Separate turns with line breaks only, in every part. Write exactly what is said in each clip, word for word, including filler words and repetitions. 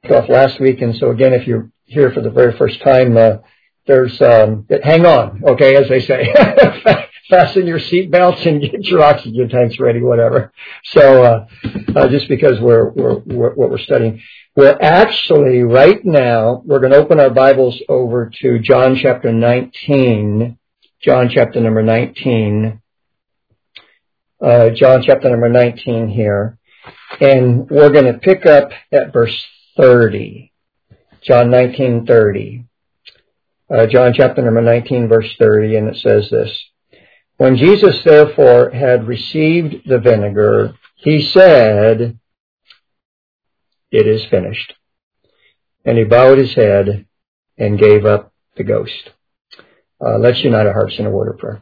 off last week, and so again, if you're here for the very first time, uh, there's um, hang on, okay, as they say, fasten your seat belts and get your oxygen tanks ready, whatever. So uh, uh, just because we're, we're, we're what we're studying, we're actually right now we're going to open our Bibles over to John chapter nineteen, John chapter number nineteen, uh, John chapter number nineteen here, and we're going to pick up at verse thirty, John nineteen thirty. Uh, John chapter number nineteen, verse thirty, and it says this. When Jesus therefore had received the vinegar, he said, "It is finished." And he bowed his head and gave up the ghost. Uh, let's unite our hearts in a word of prayer.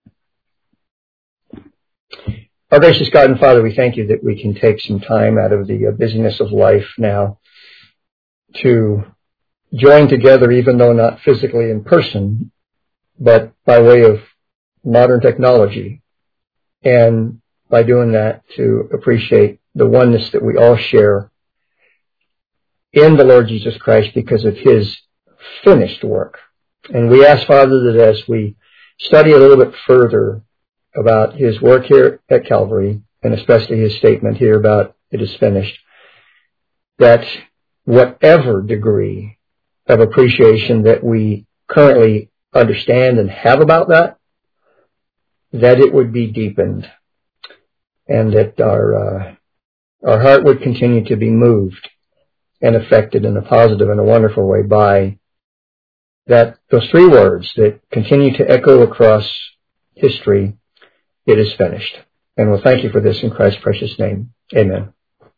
Our gracious God and Father, we thank you that we can take some time out of the busyness of life now to join together, even though not physically in person, but by way of modern technology. And by doing that, to appreciate the oneness that we all share in the Lord Jesus Christ because of his finished work. And we ask, Father, that as we study a little bit further about his work here at Calvary, and especially his statement here about it is finished, that whatever degree of appreciation that we currently understand and have about that, that it would be deepened, and that our uh, our heart would continue to be moved and affected in a positive and a wonderful way by that those three words that continue to echo across history: it is finished. And we'll thank you for this in Christ's precious name. Amen.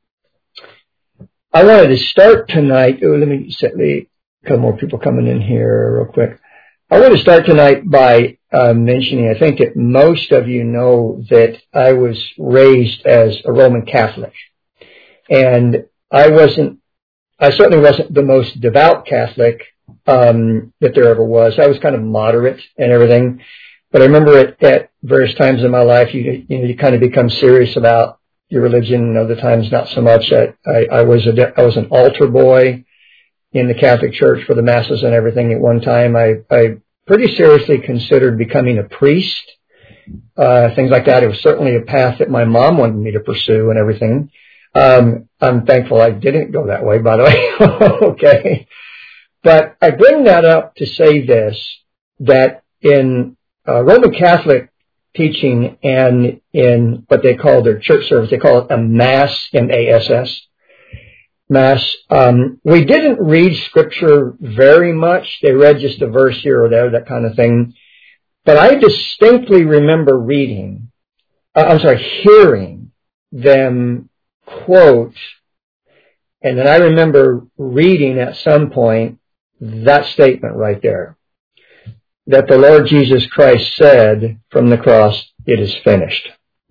I wanted to start tonight. Oh, let me set the a couple more people coming in here real quick. I want to start tonight by uh, mentioning, I think that most of you know that I was raised as a Roman Catholic. And I wasn't, I certainly wasn't the most devout Catholic um, that there ever was. I was kind of moderate and everything. But I remember at, at various times in my life, you, you know, you kind of become serious about your religion, and other times not so much. I, I, I was a, I was an altar boy in the Catholic Church for the masses and everything. At one time, I, I pretty seriously considered becoming a priest, uh, things like that. It was certainly a path that my mom wanted me to pursue and everything. Um, I'm thankful I didn't go that way, by the way. Okay. But I bring that up to say this, that in uh, Roman Catholic teaching and in what they call their church service, they call it a Mass, M A S S. Mass. Um, we didn't read scripture very much. They read just a verse here or there, that kind of thing. But I distinctly remember reading, uh, I'm sorry, hearing them quote, and then I remember reading at some point that statement right there, that the Lord Jesus Christ said from the cross, "It is finished."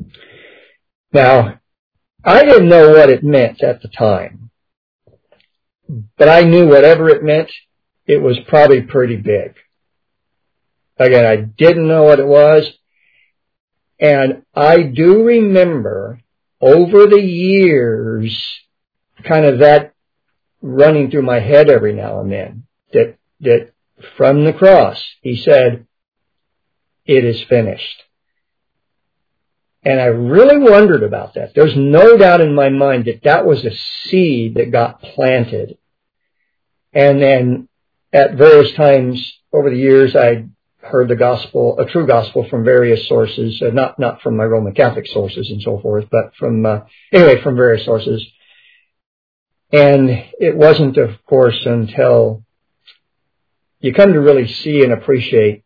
Now, I didn't know what it meant at the time. But I knew whatever it meant, it was probably pretty big. Again, I didn't know what it was. And I do remember over the years, kind of that running through my head every now and then, that, that from the cross, he said, "It is finished." And I really wondered about that. There's no doubt in my mind that that was a seed that got planted. And then at various times over the years, I heard the gospel, a true gospel from various sources, uh, not, not from my Roman Catholic sources and so forth, but from, uh, anyway, from various sources. And it wasn't, of course, until you come to really see and appreciate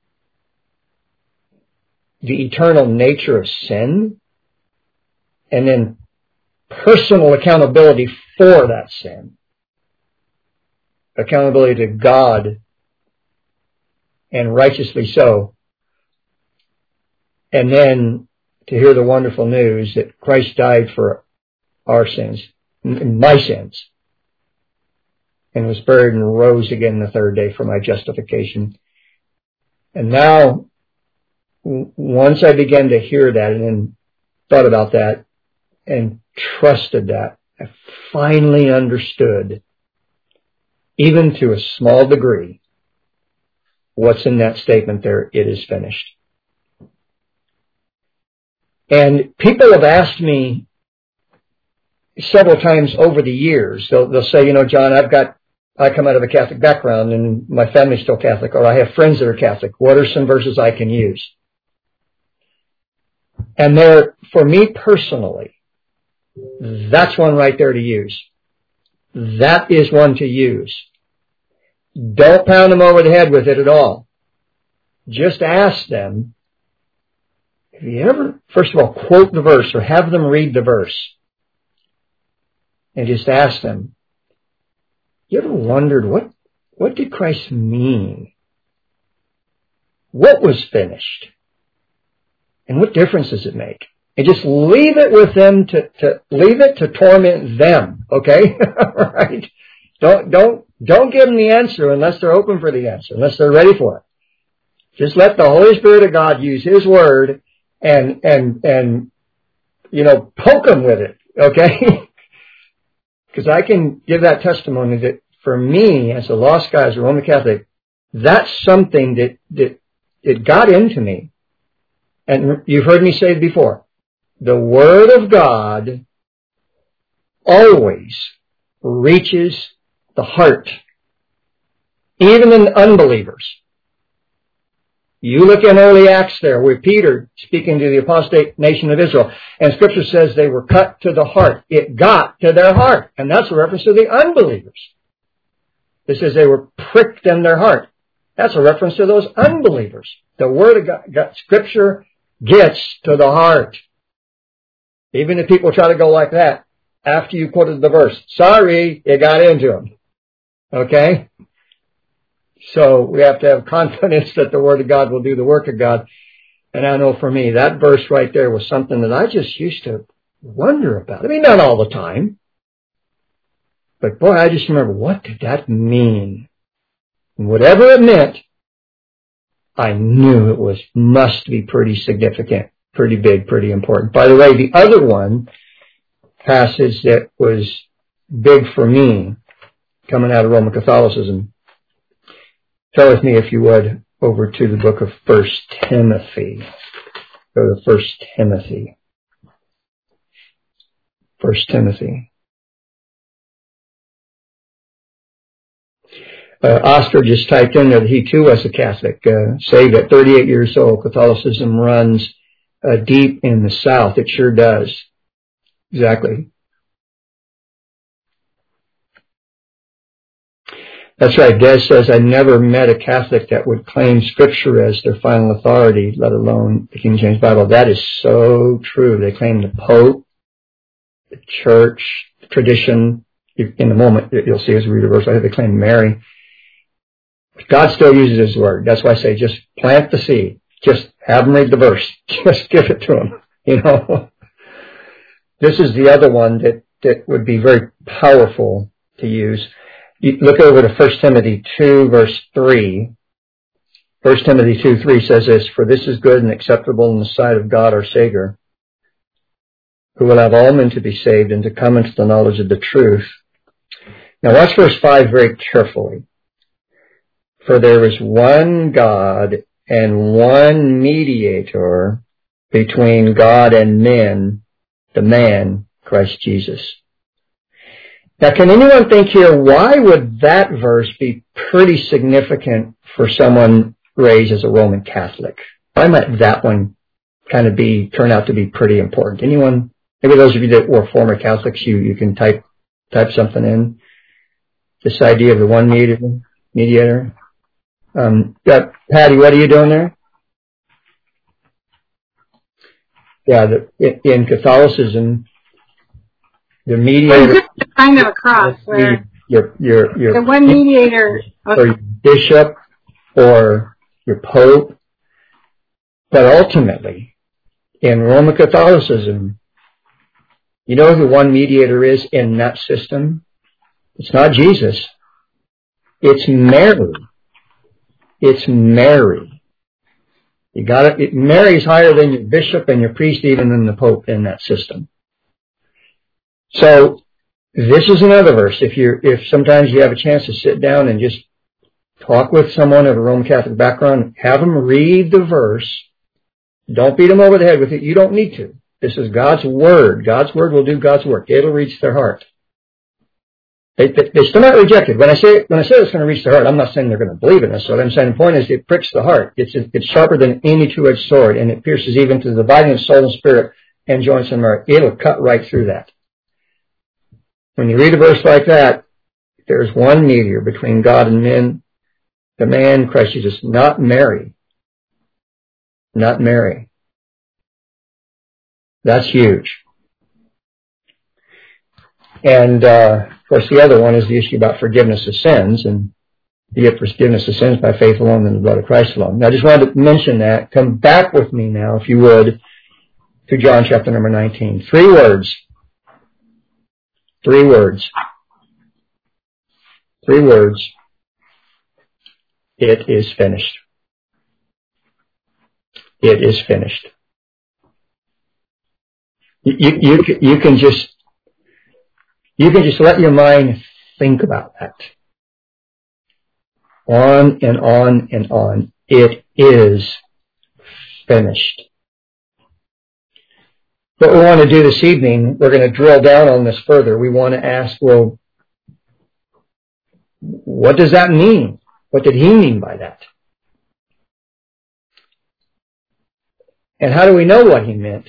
the eternal nature of sin, and then personal accountability for that sin. Accountability to God, and righteously so. And then to hear the wonderful news that Christ died for our sins, my sins, and was buried and rose again the third day for my justification. And now, once I began to hear that and then thought about that and trusted that, I finally understood even to a small degree, what's in that statement there, it is finished. And people have asked me several times over the years, they'll, they'll say, you know, John, I've got, I come out of a Catholic background and my family's still Catholic, or I have friends that are Catholic. What are some verses I can use? And there, for me personally, that's one right there to use. That is one to use. Don't pound them over the head with it at all. Just ask them, have you ever, first of all, quote the verse or have them read the verse. And just ask them, you ever wondered what, what did Christ mean? What was finished? And what difference does it make? And just leave it with them to, to leave it to torment them. Okay? Right? Don't, don't, don't give them the answer unless they're open for the answer, unless they're ready for it. Just let the Holy Spirit of God use His Word and, and, and, you know, poke them with it. Okay? Because I can give that testimony that for me, as a lost guy, as a Roman Catholic, that's something that, that it got into me. And you've heard me say it before. The Word of God always reaches the heart, even in unbelievers. You look in early Acts there with Peter speaking to the apostate nation of Israel, and Scripture says they were cut to the heart. It got to their heart, and that's a reference to the unbelievers. It says they were pricked in their heart. That's a reference to those unbelievers. The Word of God, God Scripture gets to the heart. Even if people try to go like that after you quoted the verse, sorry, it got into them. Okay? So we have to have confidence that the Word of God will do the work of God. And I know for me, that verse right there was something that I just used to wonder about. I mean, not all the time. But boy, I just remember, what did that mean? And whatever it meant, I knew it was, must be pretty significant, pretty big, pretty important. By the way, the other one, passage that was big for me, coming out of Roman Catholicism, go with me, if you would, over to the book of First Timothy. Go to First Timothy. First Timothy. Uh, Oscar just typed in that he too was a Catholic, uh, saved at thirty-eight years old. Catholicism runs uh, deep in the South. It sure does. Exactly. That's right. Des says, I never met a Catholic that would claim Scripture as their final authority, let alone the King James Bible. That is so true. They claim the Pope, the Church, the tradition. In a moment, you'll see as we read the verse, they claim Mary. God still uses His Word. That's why I say just plant the seed. Just have them read the verse. Just give it to them. You know. This is the other one that, that would be very powerful to use. You look over to First Timothy two, verse three. First Timothy two, three says this, for this is good and acceptable in the sight of God our Savior, who will have all men to be saved and to come into the knowledge of the truth. Now watch verse five very carefully. For there is one God and one mediator between God and men, the man, Christ Jesus. Now, can anyone think here, why would that verse be pretty significant for someone raised as a Roman Catholic? Why might that one kind of be, turn out to be pretty important? Anyone, maybe those of you that were former Catholics, you, you can type, type something in. This idea of the one mediator, mediator. Um, uh, Patty, what are you doing there? Yeah, the, in, in Catholicism, the mediator.
It's kind of a cross where
your, your, your,
the one mediator,
or your bishop, or your pope. But ultimately, in Roman Catholicism, you know who the one mediator is in that system? It's not Jesus. It's Mary. It's Mary. You got it. Mary's higher than your bishop and your priest, even than the pope in that system. So This is another verse. If you if sometimes you have a chance to sit down and just talk with someone of a Roman Catholic background, have them read the verse. Don't beat them over the head with it. You don't need to. This is God's Word. God's Word will do God's work. It'll reach their heart. They, they, they still not rejected. When I say when I say it's going to reach their heart, I'm not saying they're going to believe in this. So what I'm saying, the point is, it pricks the heart. It's it's sharper than any two-edged sword, and it pierces even to the dividing of soul and spirit and joints and marrow. It'll cut right through that. When you read a verse like that, there's one mediator between God and men, the man Christ Jesus, not Mary. Not Mary. That's huge. And, uh, of course, the other one is the issue about forgiveness of sins, and you get forgiveness of sins by faith alone in the blood of Christ alone. Now, I just wanted to mention that. Come back with me now, if you would, to John chapter number nineteen. Three words. Three words. Three words. It is finished. It is finished. You, you, you, you can just, you can just let your mind think about that. On and on and on. It is finished. What we want to do this evening, we're going to drill down on this further. We want to ask, well, what does that mean? What did he mean by that? And how do we know what he meant?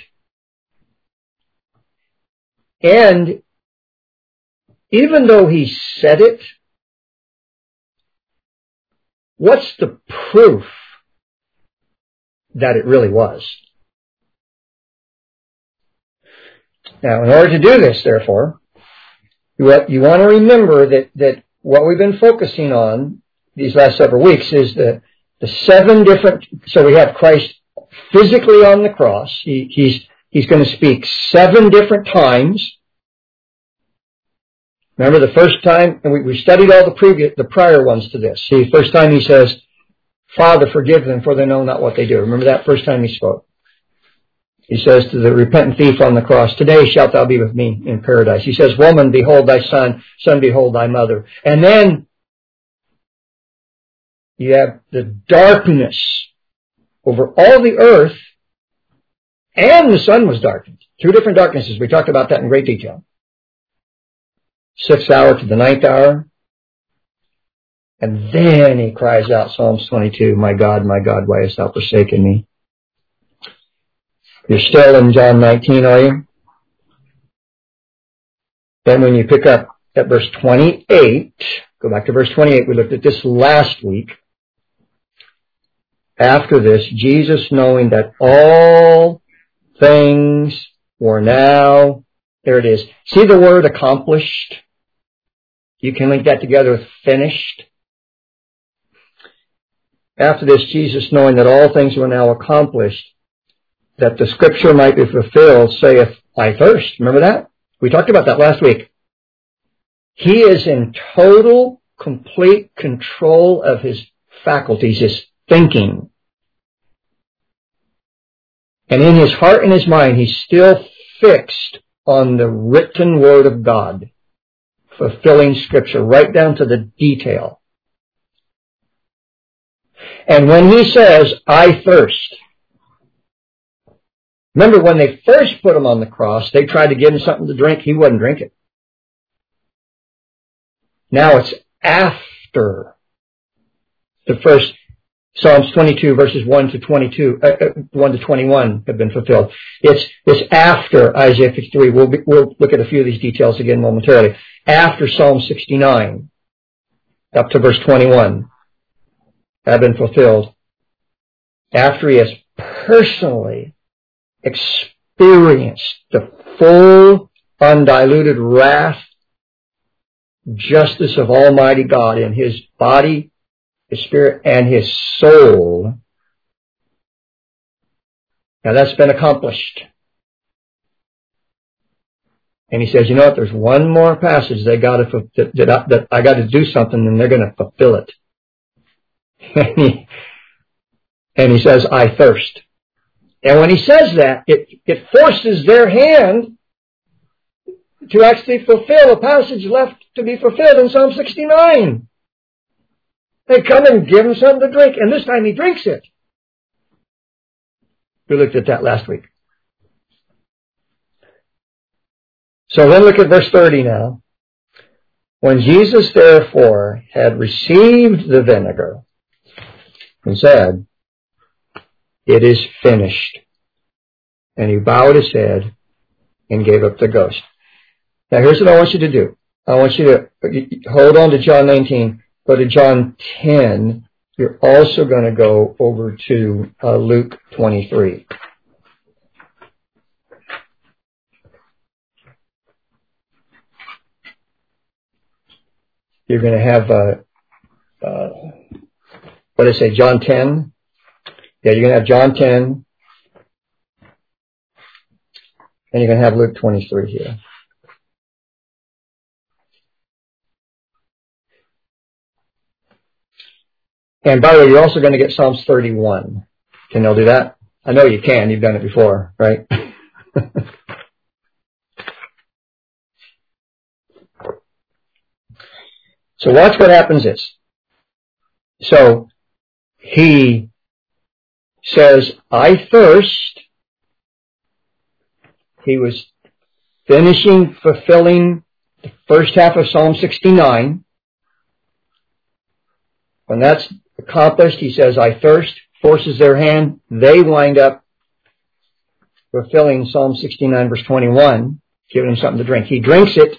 And even though he said it, what's the proof that it really was? Now, in order to do this, therefore, you want to remember that, that what we've been focusing on these last several weeks is the, the seven different, so we have Christ physically on the cross. He, he's, he's going to speak seven different times. Remember the first time, and we, we studied all the previous, the prior ones to this. See, first time he says, Father, forgive them, for they know not what they do. Remember that first time he spoke. He says to the repentant thief on the cross, today shalt thou be with me in paradise. He says, woman, behold thy son, son, behold thy mother. And then you have the darkness over all the earth, and the sun was darkened. Two different darknesses. We talked about that in great detail. Sixth hour to the ninth hour. And then he cries out, Psalms twenty-two, my God, my God, why hast thou forsaken me? You're still in John nineteen, are you? Then when you pick up at verse twenty-eight, go back to verse twenty-eight, we looked at this last week. After this, Jesus, knowing that all things were now, there it is. See the word accomplished? You can link that together with finished. After this, Jesus, knowing that all things were now accomplished, that the scripture might be fulfilled, saith, I thirst. Remember that? We talked about that last week. He is in total, complete control of his faculties, his thinking. And in his heart and his mind, he's still fixed on the written word of God, fulfilling scripture right down to the detail. And when he says, I thirst, remember when they first put him on the cross, they tried to give him something to drink. He wouldn't drink it. Now it's after the first Psalms twenty-two verses one to twenty-two, uh, one to twenty-one have been fulfilled. It's, it's after Isaiah fifty-three. We'll, be, we'll look at a few of these details again momentarily. After Psalm sixty-nine, up to verse twenty-one, have been fulfilled. After he has personally experienced the full, undiluted wrath, justice of Almighty God in his body, his spirit, and his soul. Now that's been accomplished. And he says, you know what, there's one more passage they got to, that, that, I, that I got to do something and they're going to fulfill it. And he, and he says, I thirst. And when he says that, it, it forces their hand. to actually fulfill a passage left to be fulfilled in Psalm sixty-nine. They come and give him something to drink, and this time he drinks it. We looked at that last week. So then look at verse thirty now. When Jesus therefore had received the vinegar, he said, "It is finished." And he bowed his head and gave up the ghost. Now here's what I want you to do. I want you to hold on to John nineteen, go to John ten. You're also going to go over to uh, Luke twenty-three. You're going to have, uh, uh, what did I say, John ten? Yeah, you're going to have John ten. And you're going to have Luke twenty-three here. And by the way, you're also going to get Psalms thirty-one. Can you all do that? I know you can. You've done it before, right? So watch what happens is. So he says, "I thirst." He was finishing fulfilling the first half of Psalm sixty-nine. When that's accomplished, he says, "I thirst," forces their hand. They wind up fulfilling Psalm sixty-nine, verse twenty-one, giving him something to drink. He drinks it.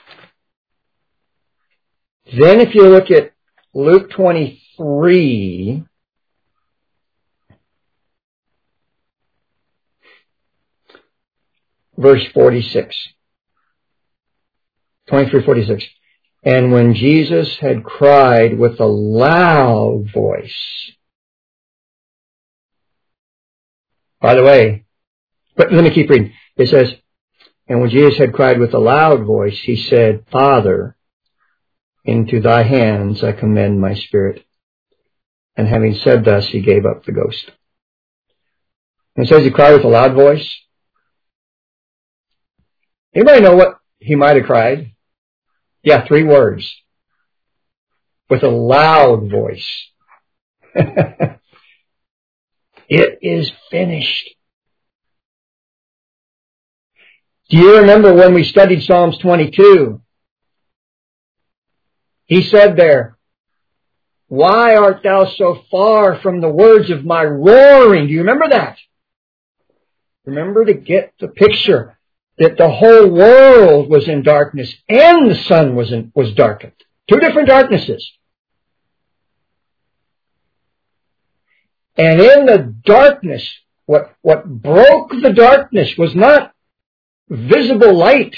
Then if you look at Luke twenty-three, verse forty-six. twenty-three forty-six. And when Jesus had cried with a loud voice. By the way, but let me keep reading. It says, and when Jesus had cried with a loud voice, he said, "Father, into thy hands I commend my spirit." And having said thus, he gave up the ghost. And it says he cried with a loud voice. Anybody know what he might have cried? Yeah, three words. With a loud voice. It is finished. Do you remember when we studied Psalms twenty-two? He said there, "Why art thou so far from the words of my roaring?" Do you remember that? Remember to get the picture that the whole world was in darkness and the sun was in, was darkened. Two different darknesses. And in the darkness, what, what broke the darkness was not visible light,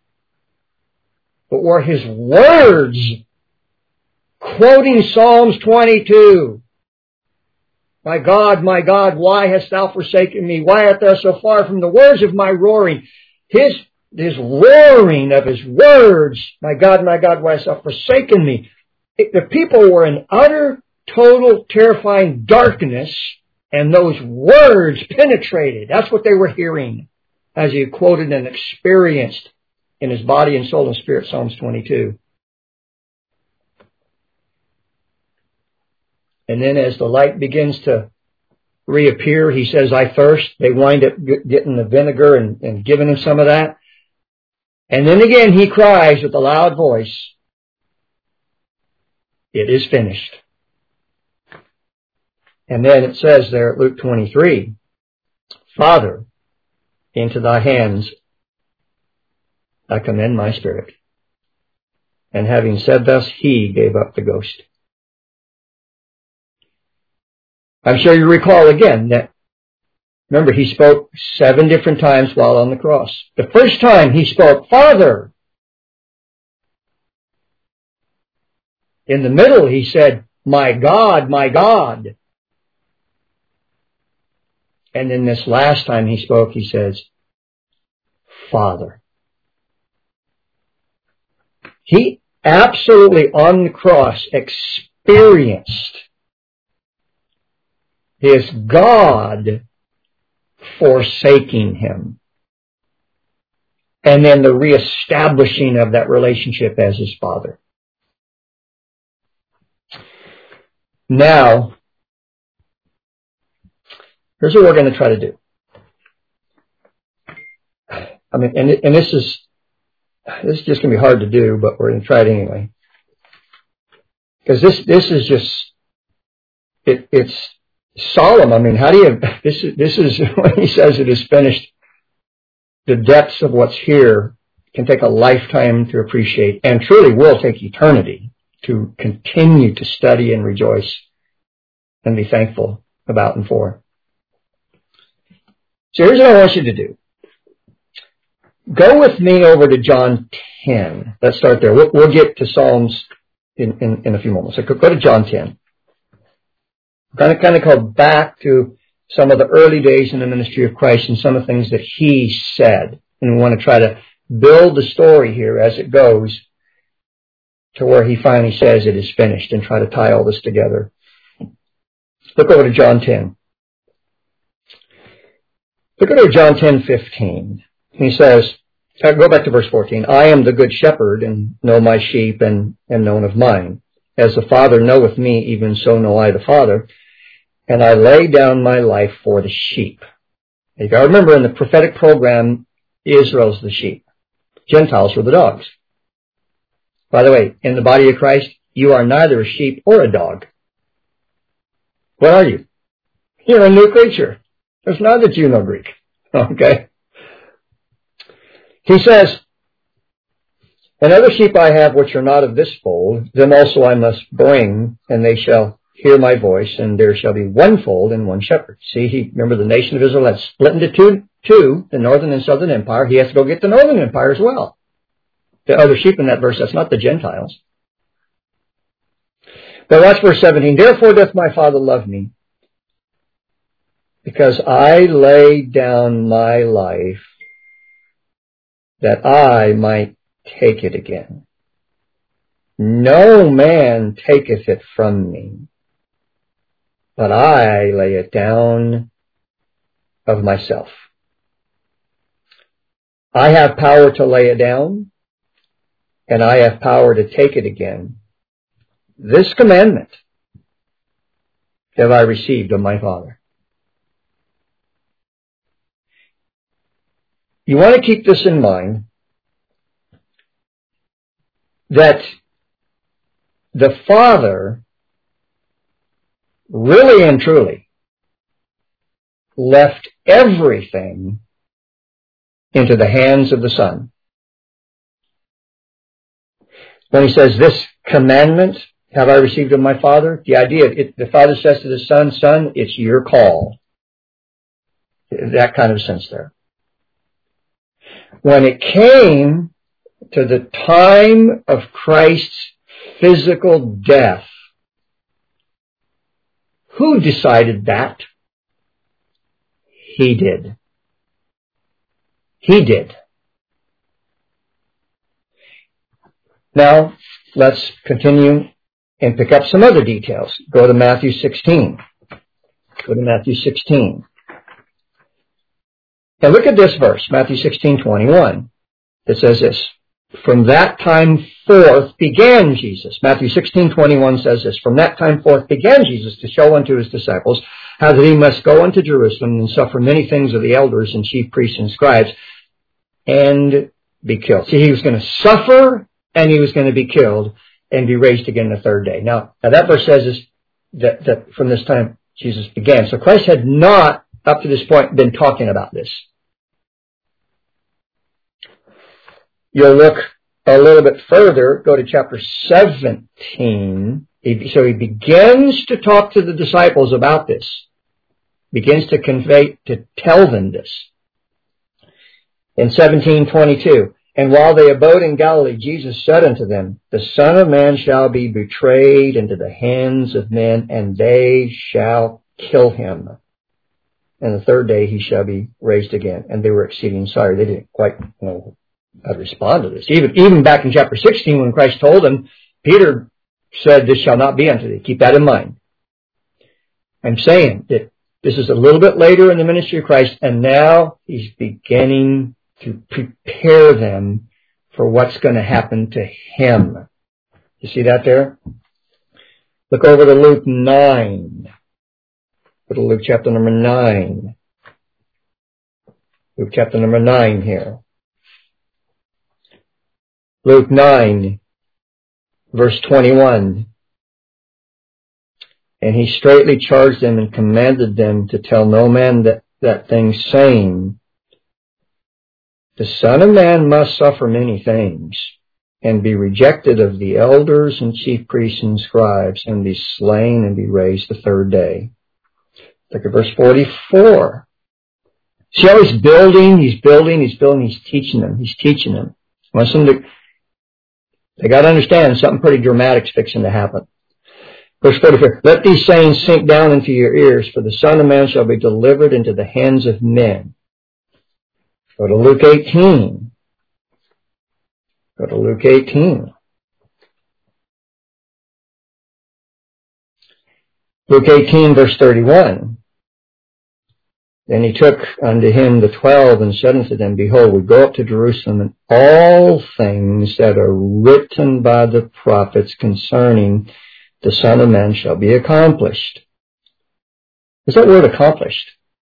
but were his words, quoting Psalms twenty-two. "My God, my God, why hast thou forsaken me? Why art thou so far from the words of my roaring?" His, his roaring of his words, "My God, my God, why hast thou forsaken me?" It, the people were in utter, total, terrifying darkness, and those words penetrated. That's what they were hearing as he quoted and experienced in his body and soul and spirit Psalms twenty-two. And then as the light begins to reappear, he says, "I thirst." They wind up getting the vinegar and, and giving him some of that. And then again he cries with a loud voice, "It is finished." And then it says there at Luke twenty-three, "Father, into thy hands I commend my spirit." And having said thus, he gave up the ghost. I'm sure you recall again that, remember, he spoke seven different times while on the cross. The first time he spoke, "Father." In the middle he said, "My God, my God." And then this last time he spoke, he says, "Father." He absolutely on the cross experienced his God forsaking him. and then the reestablishing of that relationship as his Father. Now, here's what we're going to try to do. I mean, and, and this is this is just going to be hard to do, but we're going to try it anyway. Because this this is just it, it's solemn. I mean, how do you? This is this is when he says it is finished. The depths of what's here can take a lifetime to appreciate, and truly will take eternity to continue to study and rejoice and be thankful about and for. So here's what I want you to do. Go with me over to John ten. Let's start there. We'll, we'll get to Psalms in, in, in a few moments. So go to John ten. We're going to kind of go back to some of the early days in the ministry of Christ and some of the things that he said. And we want to try to build the story here as it goes to where he finally says it is finished, and try to tie all this together. Look over to John ten. Look over to John ten fifteen. He says, go back to verse fourteen. I am the good shepherd, and know my sheep, and am known of mine. As the Father knoweth me, even so know I the Father. And I lay down my life for the sheep. You got to remember, in the prophetic program, Israel's the sheep. Gentiles were the dogs. By the way, in the body of Christ, you are neither a sheep or a dog. What are you? You're a new creature. There's neither Jew nor Greek. Okay? He says, and other sheep I have which are not of this fold, them also I must bring, and they shall hear my voice, and there shall be one fold and one shepherd. See, he, remember the nation of Israel had split into two, two, the northern and southern empire. He has to go get the northern empire as well. The other sheep in that verse, that's not the Gentiles. But watch verse seventeen. Therefore doth my Father love me, because I lay down my life, that I might take it again. No man taketh it from me, but I lay it down of myself. I have power to lay it down, and I have power to take it again. This commandment have I received of my Father. You want to keep this in mind, that the Father really and truly left everything into the hands of the Son. When he says, this commandment have I received of my Father, the idea, it, the Father says to the Son, Son, it's your call. That kind of sense there. When it came to the time of Christ's physical death, who decided that? He did. He did. Now, let's continue and pick up some other details. Go to Matthew sixteen. Go to Matthew sixteen. And look at this verse, Matthew sixteen twenty-one. It says this, from that time forth began Jesus. Matthew sixteen twenty-one says this, from that time forth began Jesus to show unto his disciples how that he must go unto Jerusalem and suffer many things of the elders and chief priests and scribes and be killed. See, he was going to suffer and he was going to be killed and be raised again the third day. Now, now that verse says this, that, that from this time Jesus began. So Christ had not, up to this point, been talking about this. You'll look a little bit further, go to chapter seventeen. So he begins to talk to the disciples about this. Begins to convey, to tell them this. In seventeen twenty-two, and while they abode in Galilee, Jesus said unto them, the Son of Man shall be betrayed into the hands of men, and they shall kill him. And the third day he shall be raised again. And they were exceeding sorry. They didn't quite know how to respond to this. Even, even back in chapter sixteen, when Christ told them, Peter said, this shall not be unto thee. Keep that in mind. I'm saying that this is a little bit later in the ministry of Christ, and now he's beginning to prepare them for what's going to happen to him. You see that there? Look over to Luke nine. Go to Luke chapter number nine. Luke chapter number nine here. Luke nine, verse twenty-one. And he straitly charged them and commanded them to tell no man that, that thing, saying, the Son of Man must suffer many things, and be rejected of the elders and chief priests and scribes, and be slain and be raised the third day. Look at verse forty-four. See how he's building, he's building, he's building, he's teaching them, he's teaching them. Wants them to, they got to understand something pretty dramatic's fixing to happen. Verse forty-four, let these sayings sink down into your ears, for the Son of Man shall be delivered into the hands of men. Go to Luke eighteen. Go to Luke eighteen. Luke eighteen, verse thirty-one. Then he took unto him the twelve and said unto them, behold, we go up to Jerusalem, and all things that are written by the prophets concerning the Son of Man shall be accomplished. Is that word accomplished?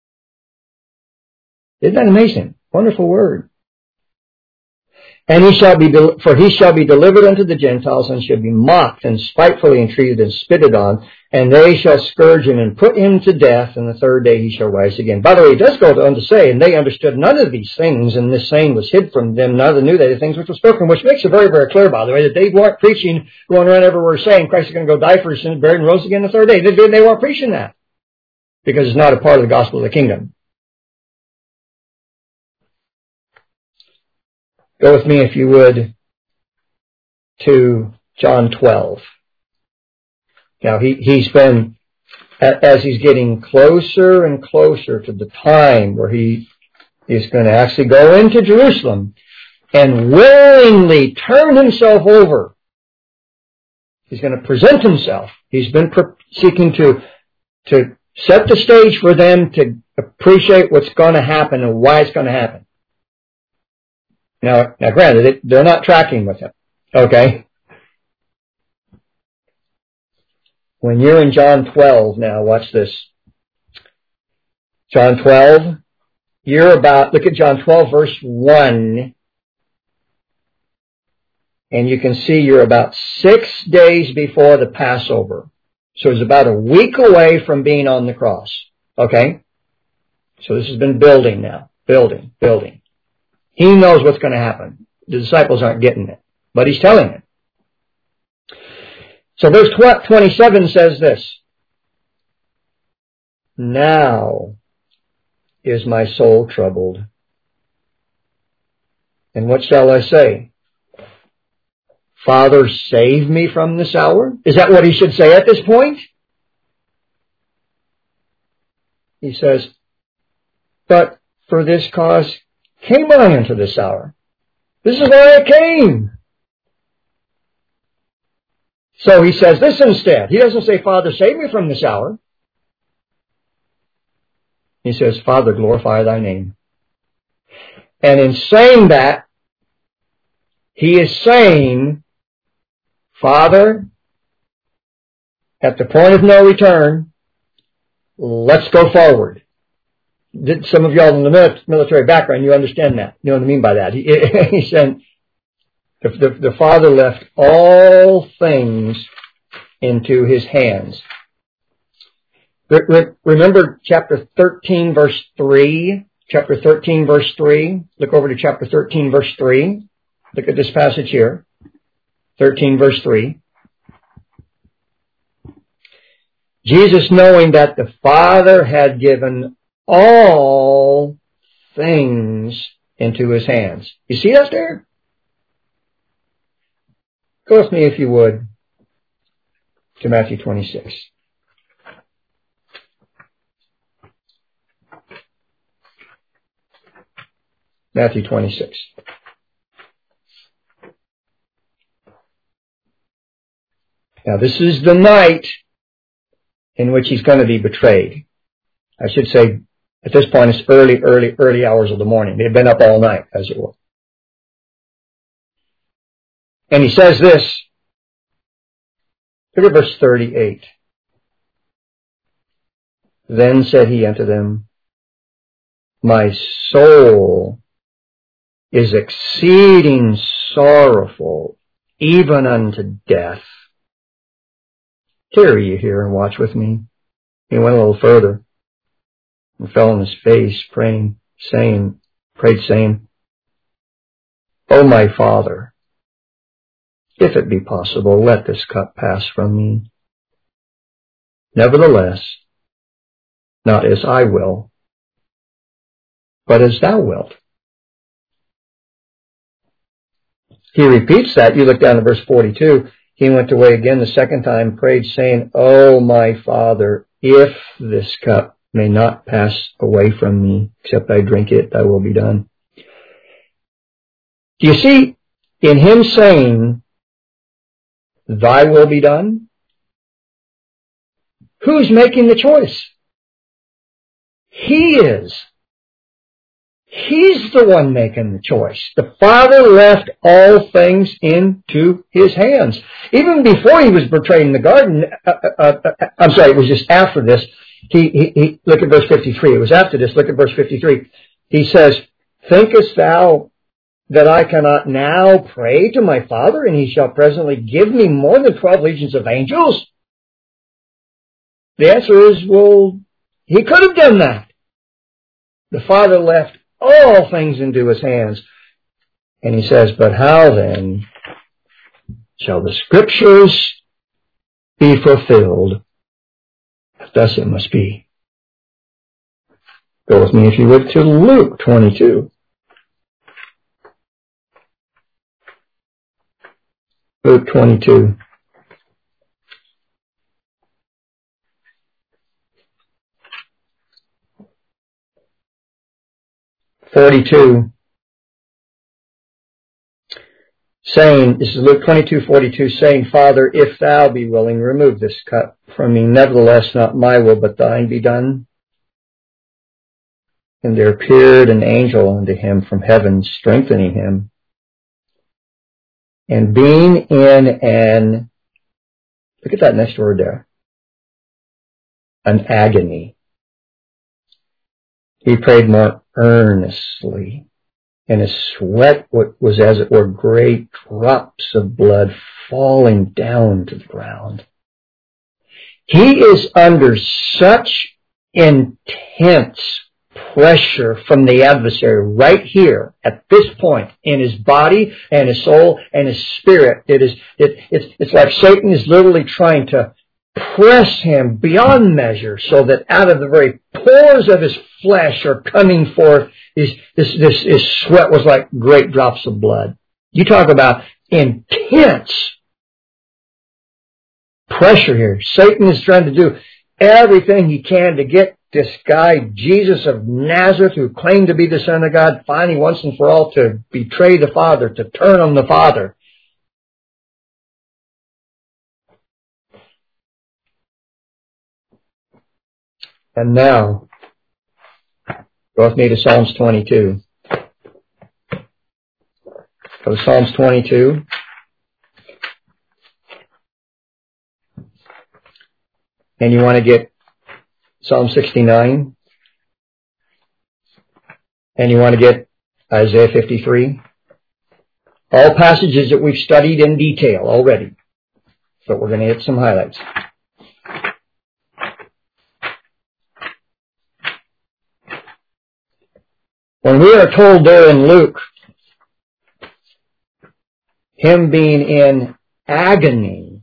Isn't that amazing? Wonderful word. And he shall be, for he shall be delivered unto the Gentiles, and shall be mocked and spitefully entreated and spitted on, and they shall scourge him and put him to death, and the third day he shall rise again. By the way, it does go on to say, and they understood none of these things, and this saying was hid from them, neither knew they the things which were spoken, which makes it very, very clear, by the way, that they weren't preaching, going around everywhere saying Christ is going to go die for his sins, buried and rose again the third day. They, they weren't preaching that, because it's not a part of the gospel of the kingdom. Go with me, if you would, to John twelve. Now, he, he's been, as he's getting closer and closer to the time where he is going to actually go into Jerusalem and willingly turn himself over. He's going to present himself. He's been seeking to, to set the stage for them to appreciate what's going to happen and why it's going to happen. Now, now granted, they're not tracking with him. Okay? When you're in John twelve now, watch this. John twelve, you're about, look at John twelve verse one, and you can see you're about six days before the Passover. So it's about a week away from being on the cross. Okay? So this has been building now. Building, building. He knows what's going to happen. The disciples aren't getting it, but he's telling it. So verse twenty-seven says this, now is my soul troubled. And what shall I say? Father, save me from this hour? Is that what he should say at this point? He says, but for this cause came I into this hour. This is why I came. So he says this instead. He doesn't say, Father, save me from this hour. He says, Father, glorify thy name. And in saying that, he is saying, Father, at the point of no return, let's go forward. Some of y'all in the military background, you understand that. You know what I mean by that. He, he said, the, the, the Father left all things into his hands. Remember chapter thirteen, verse three? Chapter thirteen, verse three. Look over to chapter thirteen, verse three. Look at this passage here. thirteen, verse three. Jesus, knowing that the Father had given all things into his hands. You see that there? Go with me, if you would, to Matthew twenty-six. Matthew twenty-six. Now, this is the night in which he's going to be betrayed. I should say At this point, it's early, early, early hours of the morning. They had been up all night, as it were. And he says this. Look at verse thirty-eight. Then said he unto them, my soul is exceeding sorrowful, even unto death. Tarry ye here and watch with me. He went a little further and fell on his face, praying, saying, prayed, saying, O my Father, if it be possible, let this cup pass from me. Nevertheless, not as I will, but as thou wilt. He repeats that. You look down to verse forty-two. He went away again the second time, prayed, saying, O my Father, if this cup may not pass away from me, except I drink it, thy will be done. Do you see, in him saying, thy will be done, who's making the choice? He is. He's the one making the choice. The Father left all things into his hands. Even before he was betrayed in the garden, uh, uh, uh, I'm sorry, it was just after this. He, he, he, look at verse fifty-three. It was after this. Look at verse fifty-three. He says, thinkest thou that I cannot now pray to my Father, and he shall presently give me more than twelve legions of angels? The answer is, well, he could have done that. The Father left all things into his hands. And he says, but how then shall the Scriptures be fulfilled? Thus it must be. Go with me, if you would, to Luke twenty-two. Luke twenty-two. forty-two, saying, this is Luke twenty-two, forty-two, saying, Father, if thou be willing, remove this cup from me. Nevertheless, not my will, but thine be done. And there appeared an angel unto him from heaven, strengthening him. And being in an, look at that next word there, an agony, he prayed more earnestly, and his sweat was as it were great drops of blood falling down to the ground. He is under such intense pressure from the adversary right here at this point in his body and his soul and his spirit. It is, it, it's, it's like Satan is literally trying to press him beyond measure so that out of the very pores of his flesh are coming forth his, this, this, his sweat was like great drops of blood. You talk about intense pressure here. Satan is trying to do everything he can to get this guy, Jesus of Nazareth, who claimed to be the Son of God, finally once and for all to betray the Father, to turn on the Father. And now, go with me to Psalms twenty-two. Go to Psalms twenty-two. And you want to get Psalm sixty-nine. And you want to get Isaiah fifty-three. All passages that we've studied in detail already. But we're going to hit some highlights. When we are told there in Luke, him being in agony,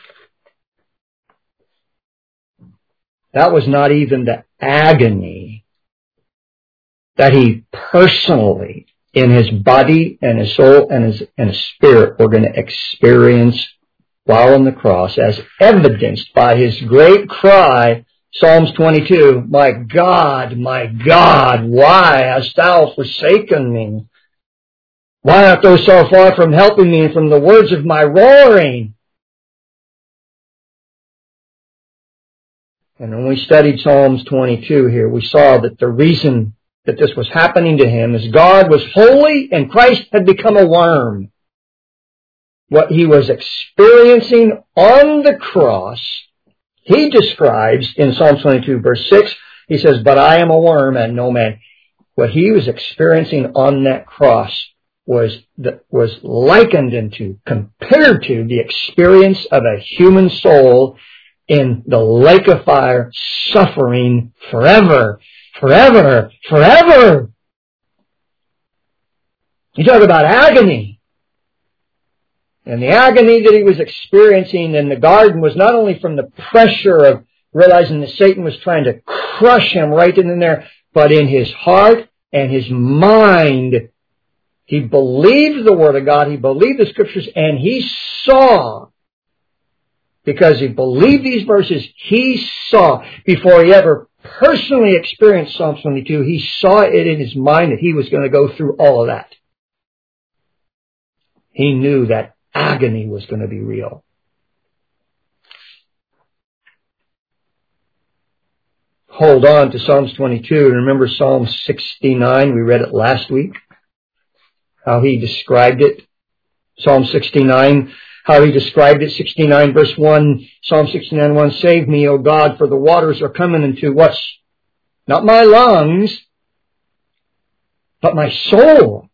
that was not even the agony that he personally, in his body and his soul and his, and his spirit, were going to experience while on the cross, as evidenced by his great cry, Psalms twenty-two, my God, my God, why hast thou forsaken me? Why art thou so far from helping me and from the words of my roaring? And when we studied Psalms twenty-two here, we saw that the reason that this was happening to him is God was holy and Christ had become a worm. What he was experiencing on the cross, he describes in Psalm twenty-two verse six, he says, but I am a worm and no man. What he was experiencing on that cross was, was likened into, compared to the experience of a human soul in the lake of fire, suffering forever, forever, forever. You talk about agony. And the agony that he was experiencing in the garden was not only from the pressure of realizing that Satan was trying to crush him right in there, but in his heart and his mind. He believed the Word of God, he believed the Scriptures, and he saw, because he believed these verses, he saw, before he ever personally experienced Psalm twenty-two, he saw it in his mind that he was going to go through all of that. He knew that agony was going to be real. Hold on to Psalms twenty-two and remember Psalm sixty-nine. We read it last week. How he described it. Psalm sixty-nine, how he described it. sixty-nine verse one, Psalm sixty-nine one, save me, O God, for the waters are coming into what's not my lungs, but my soul.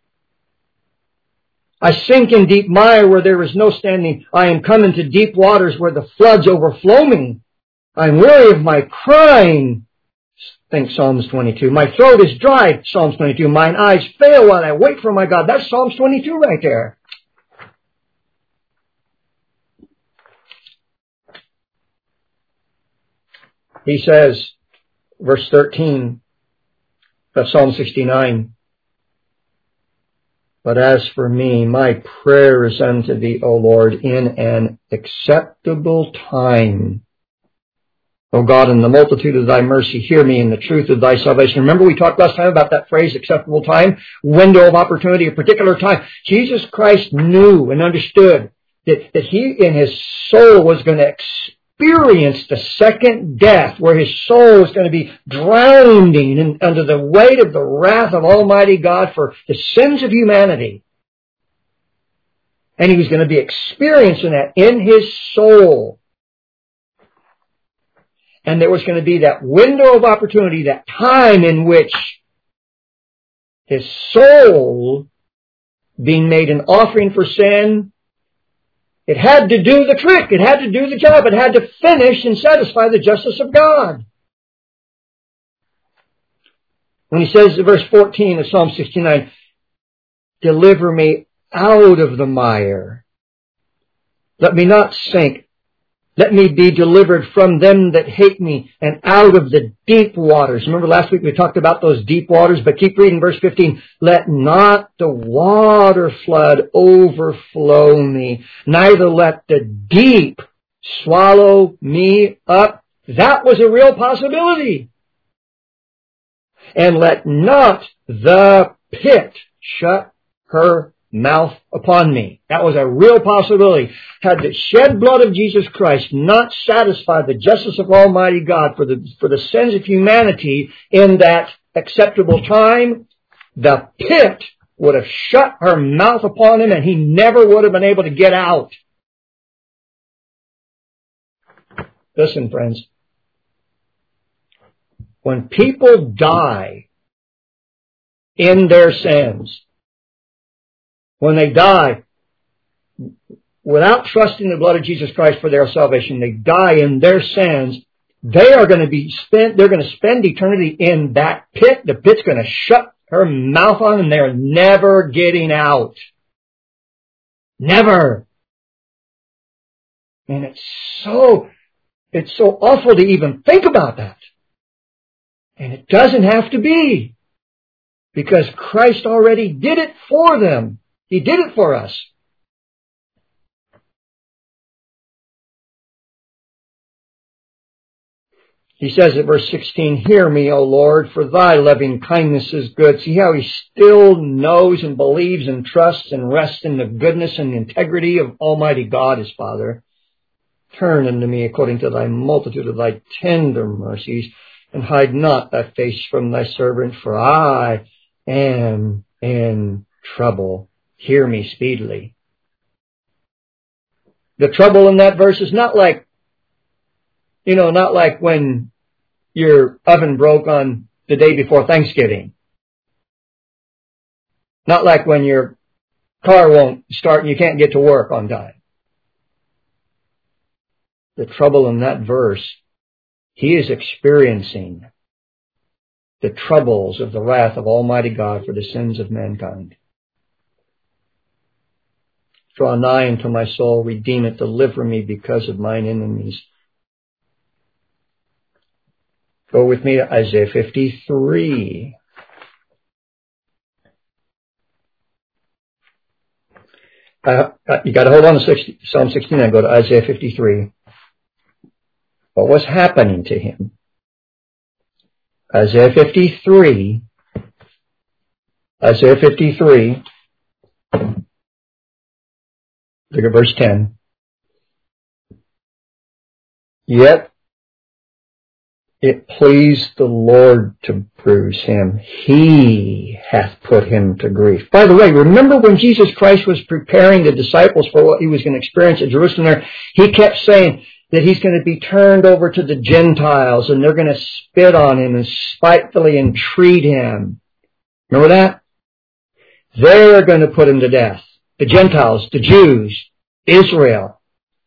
I sink in deep mire where there is no standing. I am come into deep waters where the floods overflow me. I am weary of my crying. Think Psalms twenty-two. My throat is dry, Psalms twenty-two. Mine eyes fail while I wait for my God. That's Psalms twenty-two right there. He says, verse thirteen of Psalm sixty-nine, but as for me, my prayer is unto thee, O Lord, in an acceptable time. O God, in the multitude of thy mercy, hear me in the truth of thy salvation. Remember we talked last time about that phrase, acceptable time, window of opportunity, a particular time. Jesus Christ knew and understood that, that he in his soul was going to experience the second death, where his soul was going to be drowning in, under the weight of the wrath of Almighty God for the sins of humanity. And he was going to be experiencing that in his soul. And there was going to be that window of opportunity, that time in which his soul, being made an offering for sin, it had to do the trick. It had to do the job. It had to finish and satisfy the justice of God. When he says in verse fourteen of Psalm sixty-nine, deliver me out of the mire. Let me not sink. Let me be delivered from them that hate me and out of the deep waters. Remember last week we talked about those deep waters, but keep reading verse fifteen. Let not the water flood overflow me, neither let the deep swallow me up. That was a real possibility. And let not the pit shut her mouth upon me. That was a real possibility. Had the shed blood of Jesus Christ not satisfied the justice of Almighty God for the, for the sins of humanity in that acceptable time, the pit would have shut her mouth upon him and he never would have been able to get out. Listen, friends. When people die in their sins, when they die without trusting the blood of Jesus Christ for their salvation, they die in their sins, they are going to be spent, they're going to spend eternity in that pit. The pit's going to shut her mouth on them. They're never getting out. Never. And it's so, it's so awful to even think about that. And it doesn't have to be. Because Christ already did it for them. He did it for us. He says in verse sixteen, hear me, O Lord, for thy loving kindness is good. See how he still knows and believes and trusts and rests in the goodness and the integrity of Almighty God, his Father. Turn unto me according to thy multitude of thy tender mercies, and hide not thy face from thy servant, for I am in trouble. Hear me speedily. The trouble in that verse is not like, you know, not like when your oven broke on the day before Thanksgiving. Not like when your car won't start and you can't get to work on time. The trouble in that verse, he is experiencing the troubles of the wrath of Almighty God for the sins of mankind. Draw nigh unto my soul, redeem it, deliver me because of mine enemies. Go with me to Isaiah fifty-three. Uh, you got to hold on to Psalm sixty-nine. Go to Isaiah fifty-three. What was happening to him? Isaiah fifty-three. Isaiah fifty-three. Look at verse ten. Yet it pleased the Lord to bruise him. He hath put him to grief. By the way, remember when Jesus Christ was preparing the disciples for what he was going to experience at Jerusalem there, he kept saying that he's going to be turned over to the Gentiles and they're going to spit on him and spitefully entreat him. Remember that? They're going to put him to death. The Gentiles, the Jews, Israel.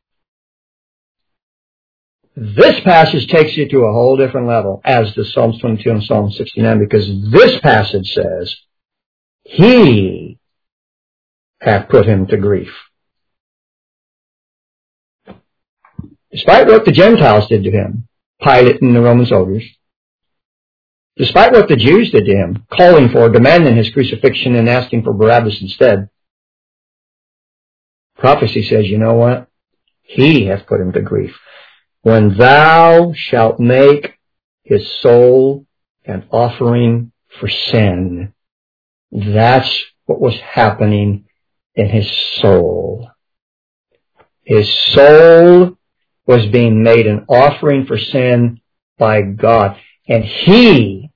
This passage takes you to a whole different level, as does Psalms twenty-two and Psalm sixty-nine, because this passage says, he hath put him to grief. Despite what the Gentiles did to him, Pilate and the Roman soldiers, despite what the Jews did to him, calling for, demanding his crucifixion and asking for Barabbas instead, prophecy says, you know what? He hath put him to grief. When thou shalt make his soul an offering for sin, that's what was happening in his soul. His soul was being made an offering for sin by God. And he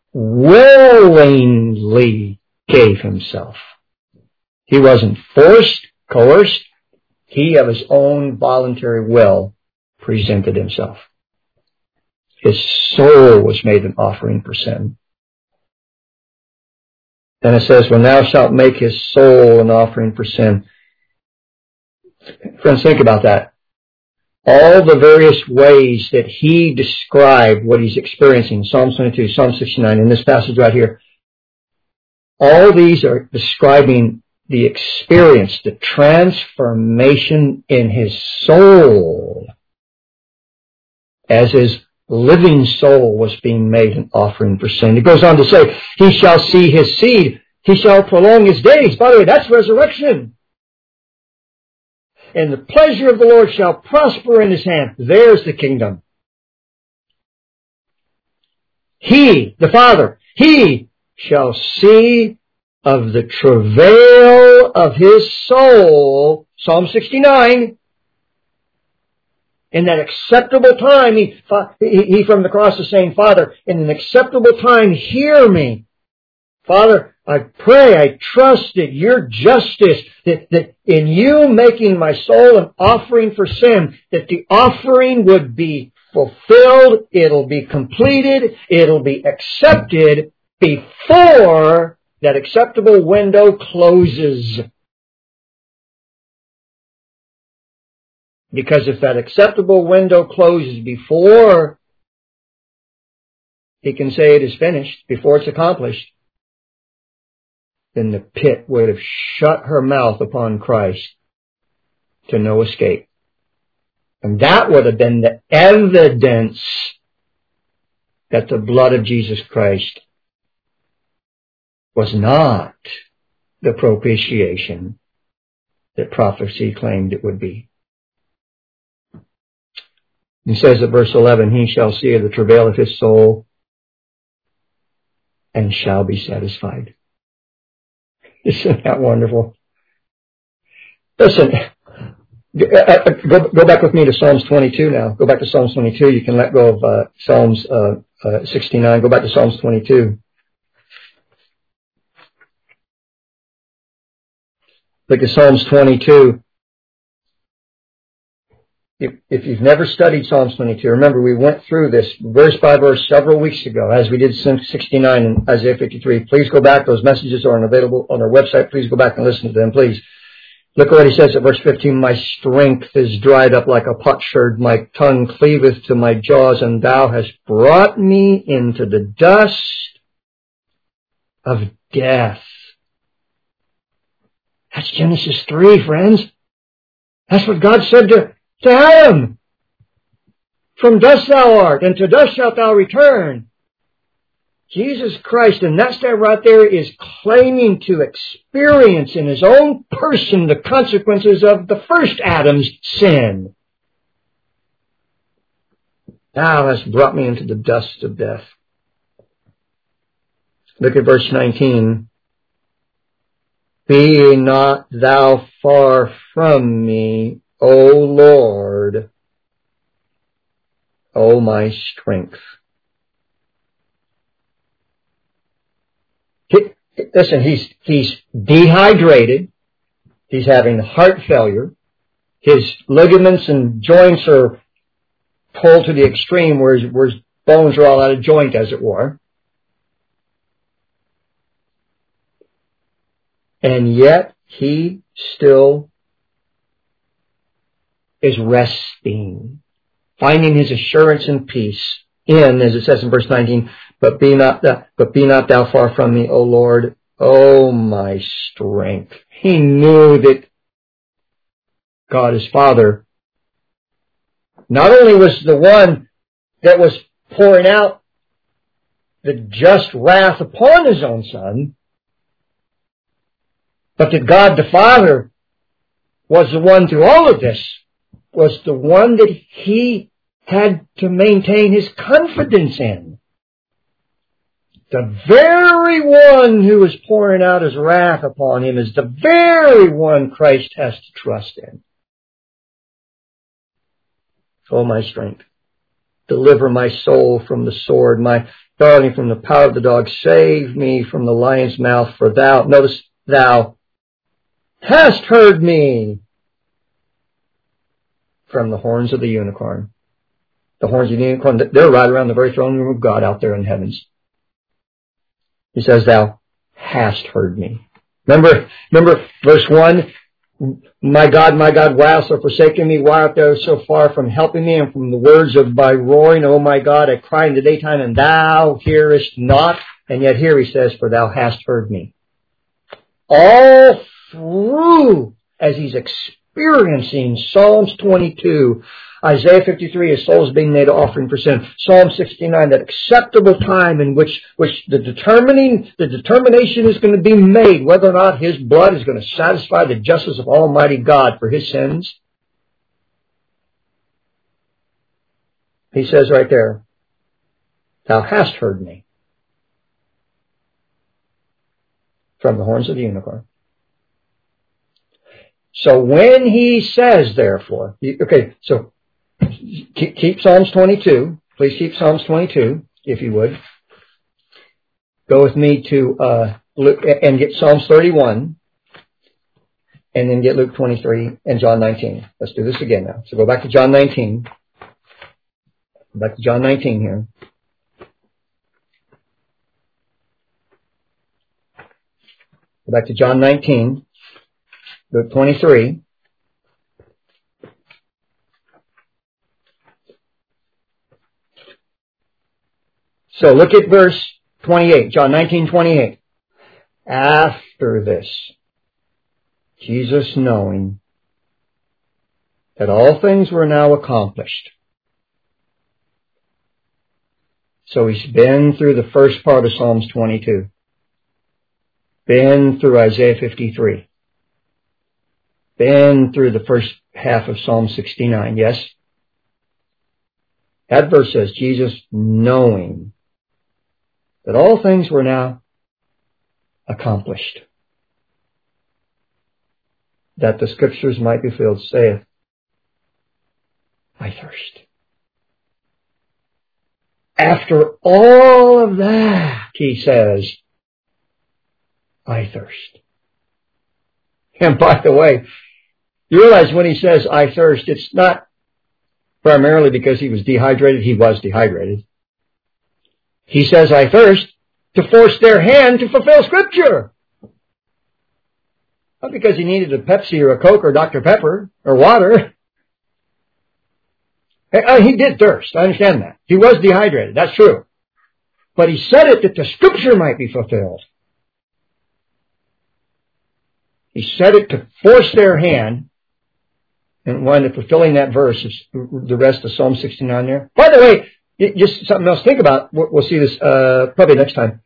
willingly gave himself. He wasn't forced, coerced. He, of his own voluntary will, presented himself. His soul was made an offering for sin. Then it says, when thou shalt make his soul an offering for sin. Friends, think about that. All the various ways that he described what he's experiencing, Psalm twenty-two, Psalm sixty-nine, in this passage right here, all these are describing the experience, the transformation in his soul, as his living soul was being made an offering for sin. It goes on to say, he shall see his seed, he shall prolong his days. By the way, that's resurrection. And the pleasure of the Lord shall prosper in his hand. There's the kingdom. He, the Father, he shall see of the travail of his soul, Psalm sixty-nine, in that acceptable time, he, he, he from the cross is saying, Father, in an acceptable time, hear me. Father, I pray, I trust that your justice, that, that in you making my soul an offering for sin, that the offering would be fulfilled, it'll be completed, it'll be accepted before that acceptable window closes. Because if that acceptable window closes before he can say it is finished, before it's accomplished, then the pit would have shut her mouth upon Christ to no escape. And that would have been the evidence that the blood of Jesus Christ was not the propitiation that prophecy claimed it would be. He says at verse eleven, he shall see the travail of his soul and shall be satisfied. Isn't that wonderful? Listen, Uh, go, go back with me to Psalms twenty-two now. Go back to Psalms twenty-two. You can let go of uh, Psalms uh, uh, sixty-nine. Go back to Psalms twenty-two. Look at Psalms twenty-two. If, if you've never studied Psalms twenty-two, remember we went through this verse by verse several weeks ago as we did sixty-nine and Isaiah fifty-three. Please go back. Those messages are available on our website. Please go back and listen to them, please. Look what he says at verse fifteen. My strength is dried up like a potsherd. My tongue cleaveth to my jaws, and thou hast brought me into the dust of death. That's Genesis three, friends. That's what God said to, to Adam. From dust thou art, and to dust shalt thou return. Jesus Christ, and that step right there is claiming to experience in his own person the consequences of the first Adam's sin. Thou hast brought me into the dust of death. Look at verse nineteen. Be not thou far from me, O Lord, O my strength. Listen, he's, he's dehydrated. He's having heart failure. His ligaments and joints are pulled to the extreme where his, where his bones are all out of joint, as it were. And yet, he still is resting, finding his assurance and peace in, as it says in verse nineteen, But be not thou, but be not thou far from me, O Lord, O my strength. He knew that God, his Father, not only was the one that was pouring out the just wrath upon his own Son, but that God the Father was the one through all of this, was the one that he had to maintain his confidence in. The very one who is pouring out his wrath upon him is the very one Christ has to trust in. Oh, my strength. Deliver my soul from the sword, my darling from the power of the dog. Save me from the lion's mouth, for thou, notice, thou hast heard me from the horns of the unicorn. The horns of the unicorn, they're right around the very throne room of God out there in the heavens. He says, thou hast heard me. Remember, remember verse one? My God, my God, why hast thou forsaken me? Why art thou so far from helping me? And from the words of my roaring, O my God, I cry in the daytime, and thou hearest not. And yet here he says, for thou hast heard me. All through, as he's experiencing Psalms twenty-two, Isaiah fifty-three, his soul is being made an offering for sin. Psalm sixty-nine, that acceptable time in which, which the determining, the determination is going to be made whether or not his blood is going to satisfy the justice of Almighty God for his sins. He says right there, thou hast heard me from the horns of the unicorn. So when he says, therefore, okay, so Keep, keep Psalms twenty-two. Please keep Psalms twenty-two, if you would. Go with me to uh, Luke and get Psalms thirty-one, and then get Luke twenty-three and John nineteen. Let's do this again now. So go back to John nineteen. Go back to John nineteen here. Go back to John nineteen. Luke twenty-three. So look at verse twenty-eight, John nineteen twenty-eight. After this, Jesus, knowing that all things were now accomplished. So he's been through the first part of Psalms twenty-two. Been through Isaiah fifty-three. Been through the first half of Psalm sixty-nine, yes? That verse says, Jesus, knowing that all things were now accomplished, that the Scriptures might be filled, saith, I thirst. After all of that, he says, I thirst. And by the way, you realize when he says, I thirst, it's not primarily because he was dehydrated. He was dehydrated. He says, I thirst, to force their hand to fulfill Scripture. Not because he needed a Pepsi or a Coke or Doctor Pepper or water. He did thirst. I understand that. He was dehydrated. That's true. But he said it that the Scripture might be fulfilled. He said it to force their hand, and wind up fulfilling that verse. It's the rest of Psalm sixty-nine there. By the way, just something else to think about. We'll see this uh, probably next time.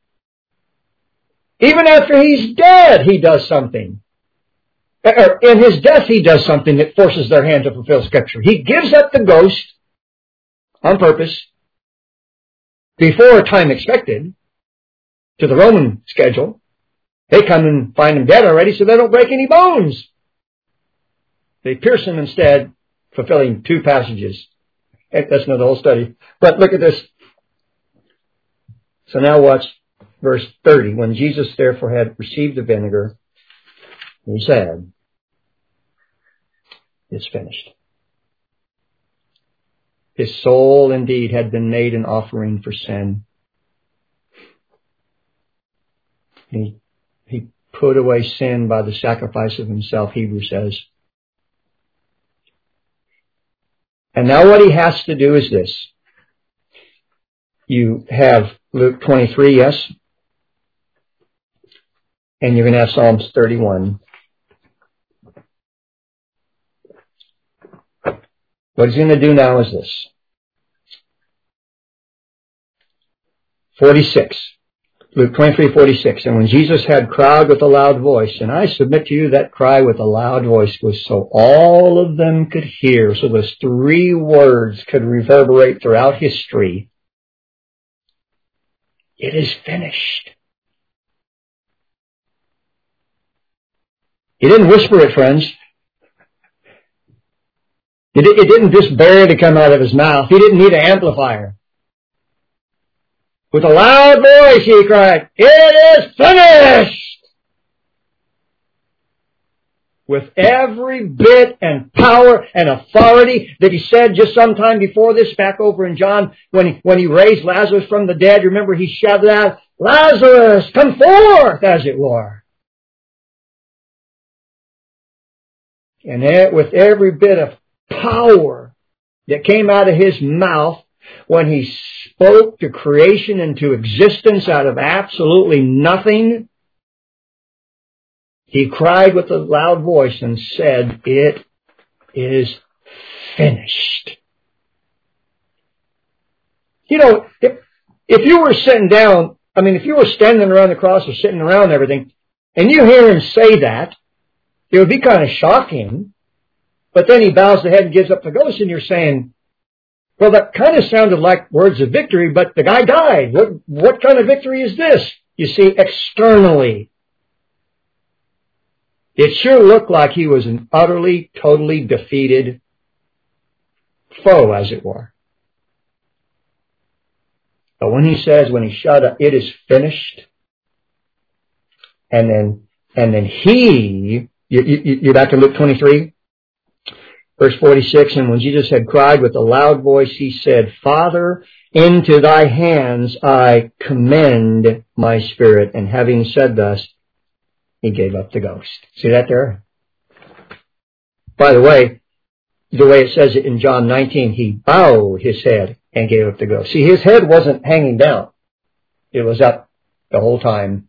Even after he's dead, he does something. In his death, he does something that forces their hand to fulfill Scripture. He gives up the ghost on purpose before time expected to the Roman schedule. They come and find him dead already, so they don't break any bones. They pierce him instead, fulfilling two passages. That's not the whole study. But look at this. So now watch verse thirty. When Jesus therefore had received the vinegar, he said, it's finished. His soul indeed had been made an offering for sin. He, he put away sin by the sacrifice of himself, Hebrews says. And now what he has to do is this. You have Luke twenty-three, yes? And you're going to have Psalms thirty-one. What he's going to do now is this. forty-six. Luke twenty-three, forty-six. And when Jesus had cried with a loud voice, and I submit to you that cry with a loud voice was so all of them could hear, so those three words could reverberate throughout history. It is finished. He didn't whisper it, friends. It, it didn't just barely come out of his mouth. He didn't need an amplifier. With a loud voice, he cried, it is finished! With every bit and power and authority that he said just sometime before this, back over in John, when he, when he raised Lazarus from the dead, remember he shouted out, Lazarus, come forth, as it were. And it, with every bit of power that came out of his mouth, when he spoke to creation into existence out of absolutely nothing, he cried with a loud voice and said, it is finished. You know, if, if you were sitting down, I mean, if you were standing around the cross or sitting around and everything, and you hear him say that, it would be kind of shocking. But then he bows the head and gives up the ghost, and you're saying, well, that kind of sounded like words of victory, but the guy died. What, what kind of victory is this? You see, externally, it sure looked like he was an utterly, totally defeated foe, as it were. But when he says, when he shut up, it is finished, and then, and then he, you, you, you're back to Luke twenty-three? Verse forty-six, and when Jesus had cried with a loud voice, he said, Father, into thy hands I commend my spirit. And having said thus, he gave up the ghost. See that there? By the way, the way it says it in John nineteen, he bowed his head and gave up the ghost. See, his head wasn't hanging down. It was up the whole time.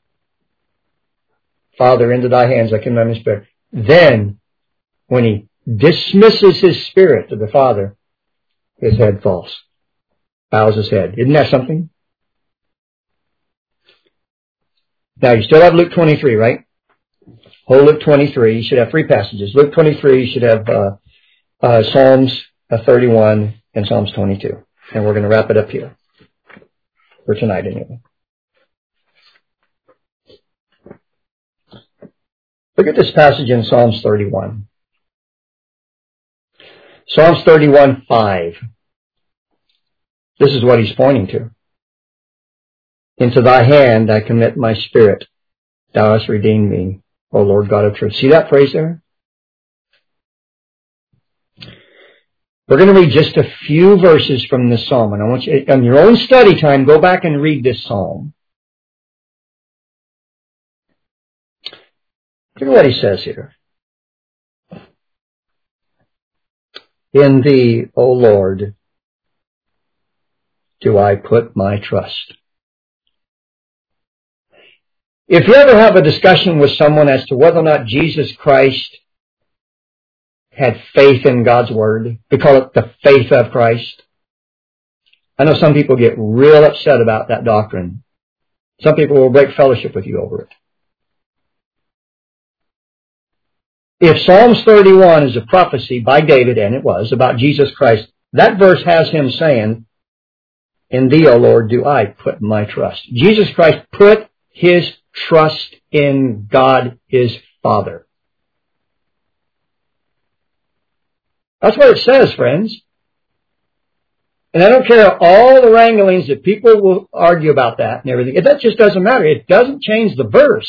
Father, into thy hands I commend my spirit. Then, when he dismisses his spirit to the Father, his head falls. Bows his head. Isn't that something? Now, you still have Luke twenty-three, right? Whole Luke twenty-three. You should have three passages. Luke twenty-three, you should have uh, uh, Psalms thirty-one and Psalms twenty-two. And we're going to wrap it up here. For tonight, anyway. Look at this passage in Psalms thirty-one. Psalms thirty-one, five. This is what he's pointing to. Into thy hand I commit my spirit. Thou hast redeemed me, O Lord God of truth. See that phrase there? We're going to read just a few verses from this psalm. And I want you, on your own study time, go back and read this psalm. Look at what he says here. In thee, O Lord, do I put my trust. If you ever have a discussion with someone as to whether or not Jesus Christ had faith in God's Word, we call it the faith of Christ. I know some people get real upset about that doctrine. Some people will break fellowship with you over it. If Psalms thirty-one is a prophecy by David, and it was, about Jesus Christ, that verse has him saying, in thee, O Lord, do I put my trust. Jesus Christ put his trust in God, his Father. That's what it says, friends. And I don't care all the wranglings that people will argue about that and everything. That just doesn't matter. It doesn't change the verse.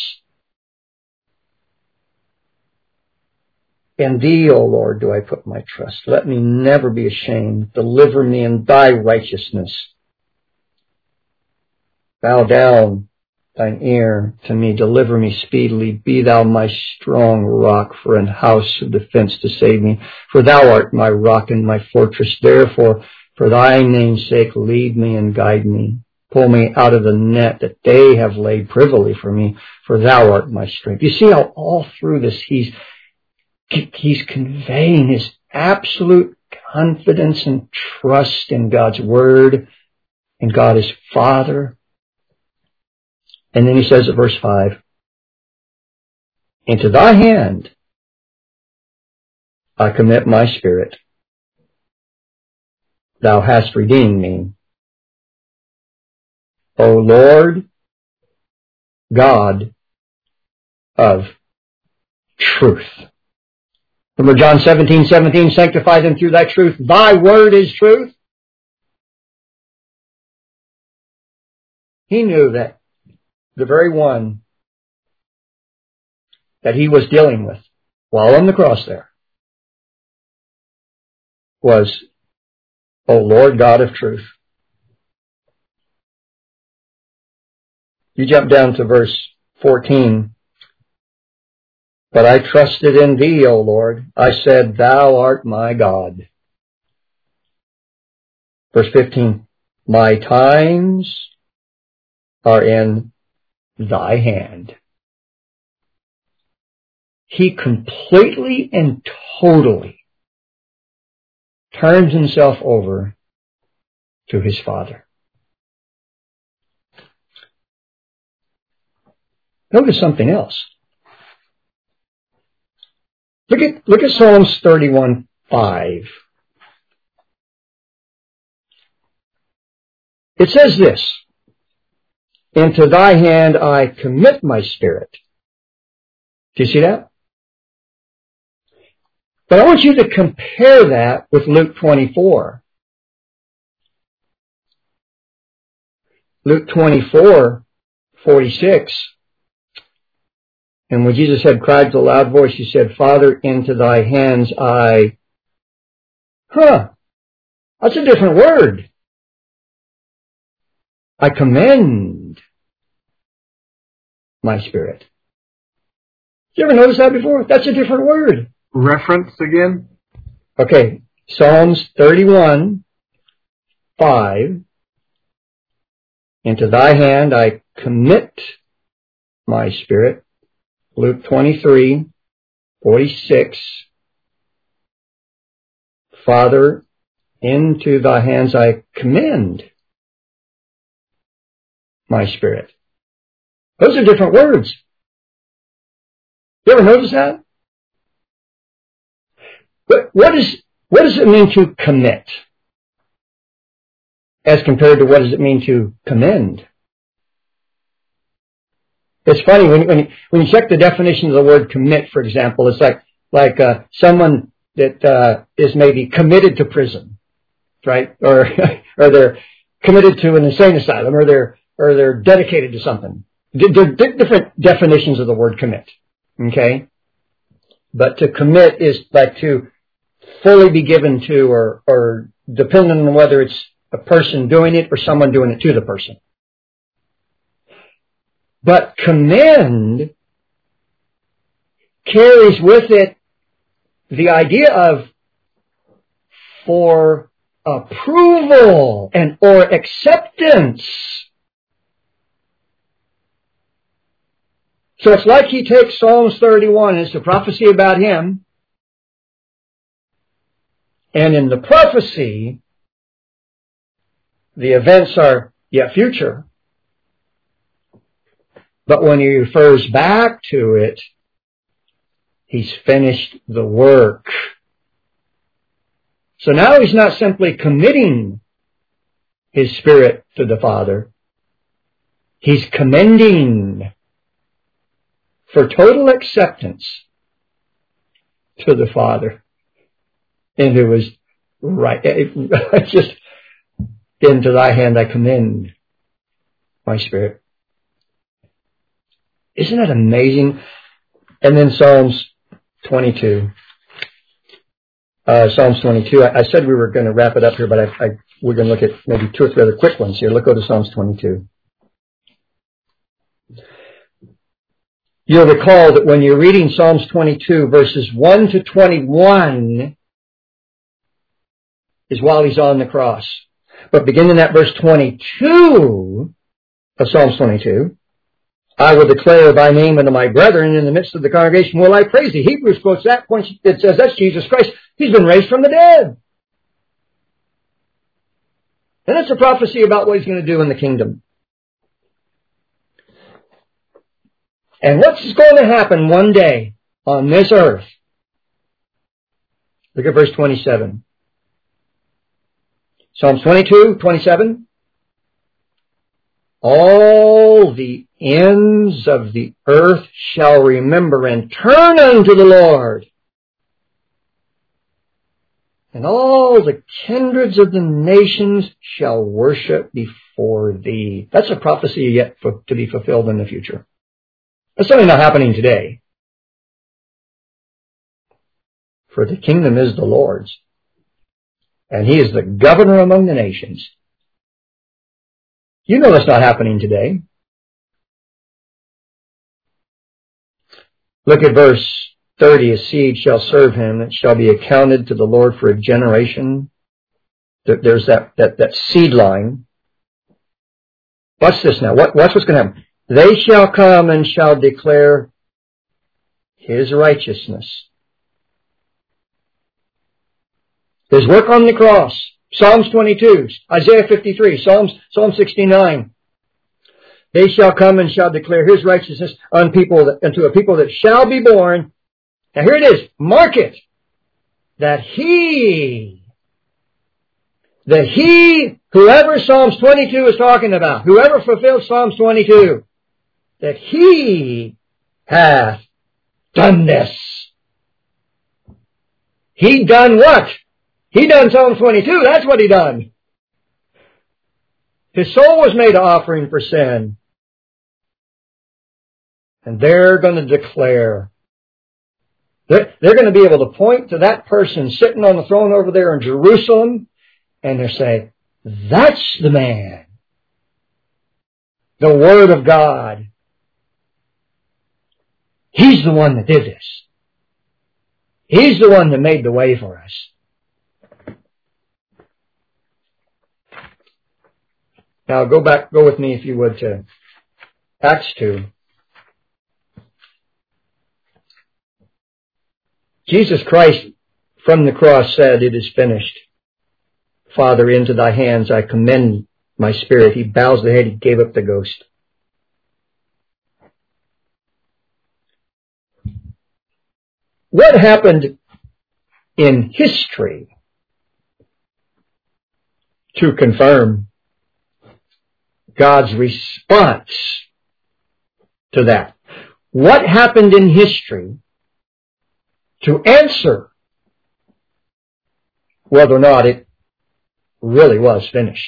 In thee, O Lord, do I put my trust. Let me never be ashamed. Deliver me in thy righteousness. Bow down thine ear to me. Deliver me speedily. Be thou my strong rock for an house of defense to save me. For thou art my rock and my fortress. Therefore, for thy name's sake, lead me and guide me. Pull me out of the net that they have laid privily for me. For thou art my strength. You see how all through this he's He's conveying his absolute confidence and trust in God's Word, in God his Father. And then he says at verse five, into thy hand I commit my spirit. Thou hast redeemed me. O Lord, God of truth. Remember John seventeen, seventeen, sanctify them through thy truth. Thy word is truth. He knew that the very one that he was dealing with while on the cross there was, O Lord God of truth. You jump down to verse fourteen. But I trusted in thee, O Lord. I said, thou art my God. Verse fifteen. My times are in thy hand. He completely and totally turns himself over to his Father. Notice something else. Look at, look at Psalms thirty-one, five. It says this, into thy hand I commit my spirit. Do you see that? But I want you to compare that with Luke twenty-four. Luke twenty-four, forty-six. And when Jesus had cried with a loud voice, he said, Father, into thy hands I... Huh. That's a different word. I commend my spirit. Did you ever notice that before? That's a different word.
Reference again?
Okay. Psalms thirty-one, five. Into thy hand I commit my spirit. Luke twenty-three, forty-six. Father, into thy hands I commend my spirit. Those are different words. You ever notice that? But what is, what does it mean to commit as compared to what does it mean to commend? It's funny, when, when, when you check the definition of the word commit, for example, it's like, like uh, someone that uh, is maybe committed to prison, right? Or or they're committed to an insane asylum, or they're or they're dedicated to something. There are different definitions of the word commit. Okay, but to commit is like to fully be given to, or or depending on whether it's a person doing it or someone doing it to the person. But commend carries with it the idea of for approval and or acceptance. So it's like he takes Psalms thirty-one, it's a prophecy about him, and in the prophecy, the events are yet future. But when he refers back to it, he's finished the work. So now he's not simply committing his spirit to the Father. He's commending for total acceptance to the Father. And it was right. It, just into thy hand I commend my spirit. Isn't that amazing? And then Psalms twenty-two. Uh, Psalms twenty-two. I, I said we were going to wrap it up here, but I, I, we're going to look at maybe two or three other quick ones here. Let's go to Psalms twenty-two. You'll recall that when you're reading Psalms twenty-two, verses one to twenty-one is while he's on the cross. But beginning at verse twenty-two of Psalms twenty-two, I will declare thy name unto my brethren, in the midst of the congregation will I praise thee. Hebrews quotes that point. It says that's Jesus Christ. He's been raised from the dead. And it's a prophecy about what he's going to do in the kingdom. And what's going to happen one day on this earth? Look at verse twenty-seven. Psalms twenty-two, twenty-seven. All the ends of the earth shall remember and turn unto the Lord. And all the kindreds of the nations shall worship before thee. That's a prophecy yet for, to be fulfilled in the future. That's certainly not happening today. For the kingdom is the Lord's, and he is the governor among the nations. You know that's not happening today. Look at verse thirty. A seed shall serve him, it shall be accounted to the Lord for a generation. There's that, that, that seed line. Watch this now. What, watch what's going to happen. They shall come and shall declare his righteousness. His work on the cross. Psalms twenty-two, Isaiah fifty-three, Psalms, Psalm sixty-nine. They shall come and shall declare his righteousness unto people that, unto a people that shall be born. Now here it is. Mark it. That he, that he, whoever Psalms twenty-two is talking about, whoever fulfilled Psalms twenty-two, that he hath done this. He done what? He done Psalm twenty-two. That's what he done. His soul was made an offering for sin. And they're going to declare. They're, they're going to be able to point to that person sitting on the throne over there in Jerusalem. And they'll say, that's the man. The Word of God. He's the one that did this. He's the one that made the way for us. Now go back, go with me if you would to Acts two. Jesus Christ from the cross said, it is finished. Father, into thy hands I commend my spirit. He bows the head, he gave up the ghost. What happened in history to confirm God's response to that? What happened in history to answer whether or not it really was finished.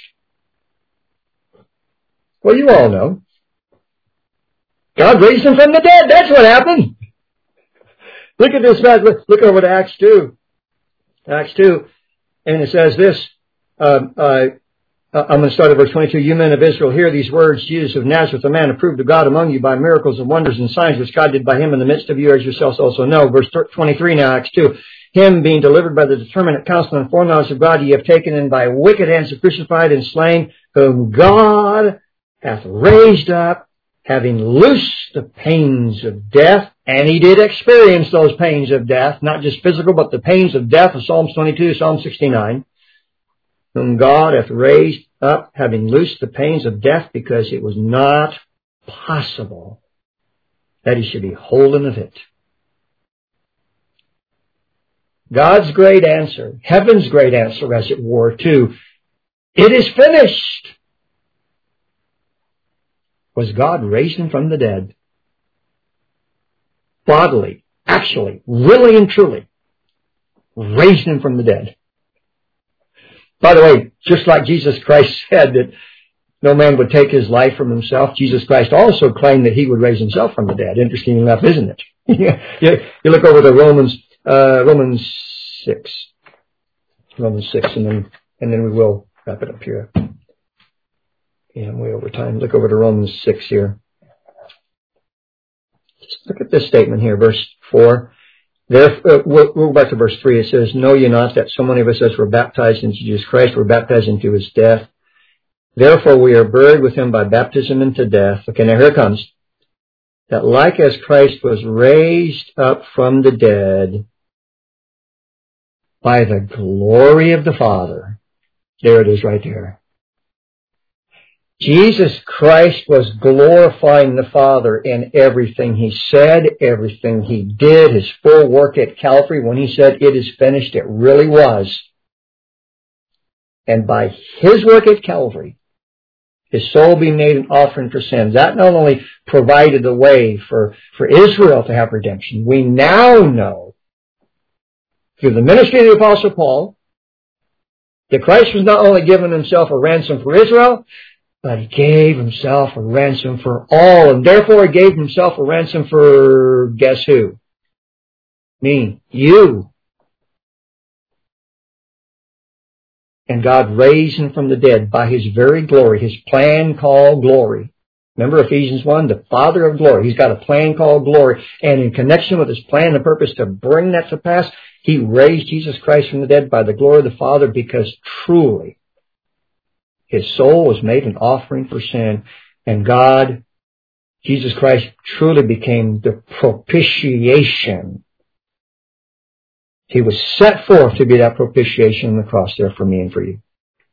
Well, you all know. God raised him from the dead. That's what happened. Look at this. Look over to Acts two. Acts two. And it says this. Um, uh, I'm going to start at verse twenty-two. You men of Israel, hear these words. Jesus of Nazareth, a man approved of God among you by miracles and wonders and signs which God did by him in the midst of you, as yourselves also know. Verse twenty-three now, Acts two. Him being delivered by the determinate counsel and foreknowledge of God, ye have taken and by wicked hands have crucified and slain, whom God hath raised up, having loosed the pains of death. And he did experience those pains of death, not just physical, but the pains of death of Psalms twenty-two, Psalm sixty-nine. Whom God hath raised up, having loosed the pains of death, because it was not possible that he should be holden of it. God's great answer, heaven's great answer, as it were, to it is finished, was God raised him from the dead. Bodily, actually, really and truly, raised him from the dead. By the way, just like Jesus Christ said that no man would take his life from himself, Jesus Christ also claimed that he would raise himself from the dead. Interesting enough, isn't it? you, you look over to Romans, uh, Romans six. Romans six, and then, and then we will wrap it up here. Yeah, I'm way over time. Look over to Romans six here. Just look at this statement here, verse four. Therefore, we'll, we'll go back to verse three. It says, know ye not that so many of us as were baptized into Jesus Christ were baptized into his death? Therefore we are buried with him by baptism into death. Okay, now here it comes. That like as Christ was raised up from the dead by the glory of the Father. There it is right there. Jesus Christ was glorifying the Father in everything he said, everything he did, his full work at Calvary. When he said, it is finished, it really was. And by his work at Calvary, his soul being made an offering for sins, that not only provided the way for, for Israel to have redemption, we now know, through the ministry of the Apostle Paul, that Christ was not only giving himself a ransom for Israel, but he gave himself a ransom for all, and therefore he gave himself a ransom for, guess who? Me, you. And God raised him from the dead by his very glory, his plan called glory. Remember Ephesians one, the Father of glory. He's got a plan called glory, and in connection with his plan and purpose to bring that to pass, he raised Jesus Christ from the dead by the glory of the Father, because truly, his soul was made an offering for sin, and God, Jesus Christ, truly became the propitiation. He was set forth to be that propitiation on the cross there for me and for you.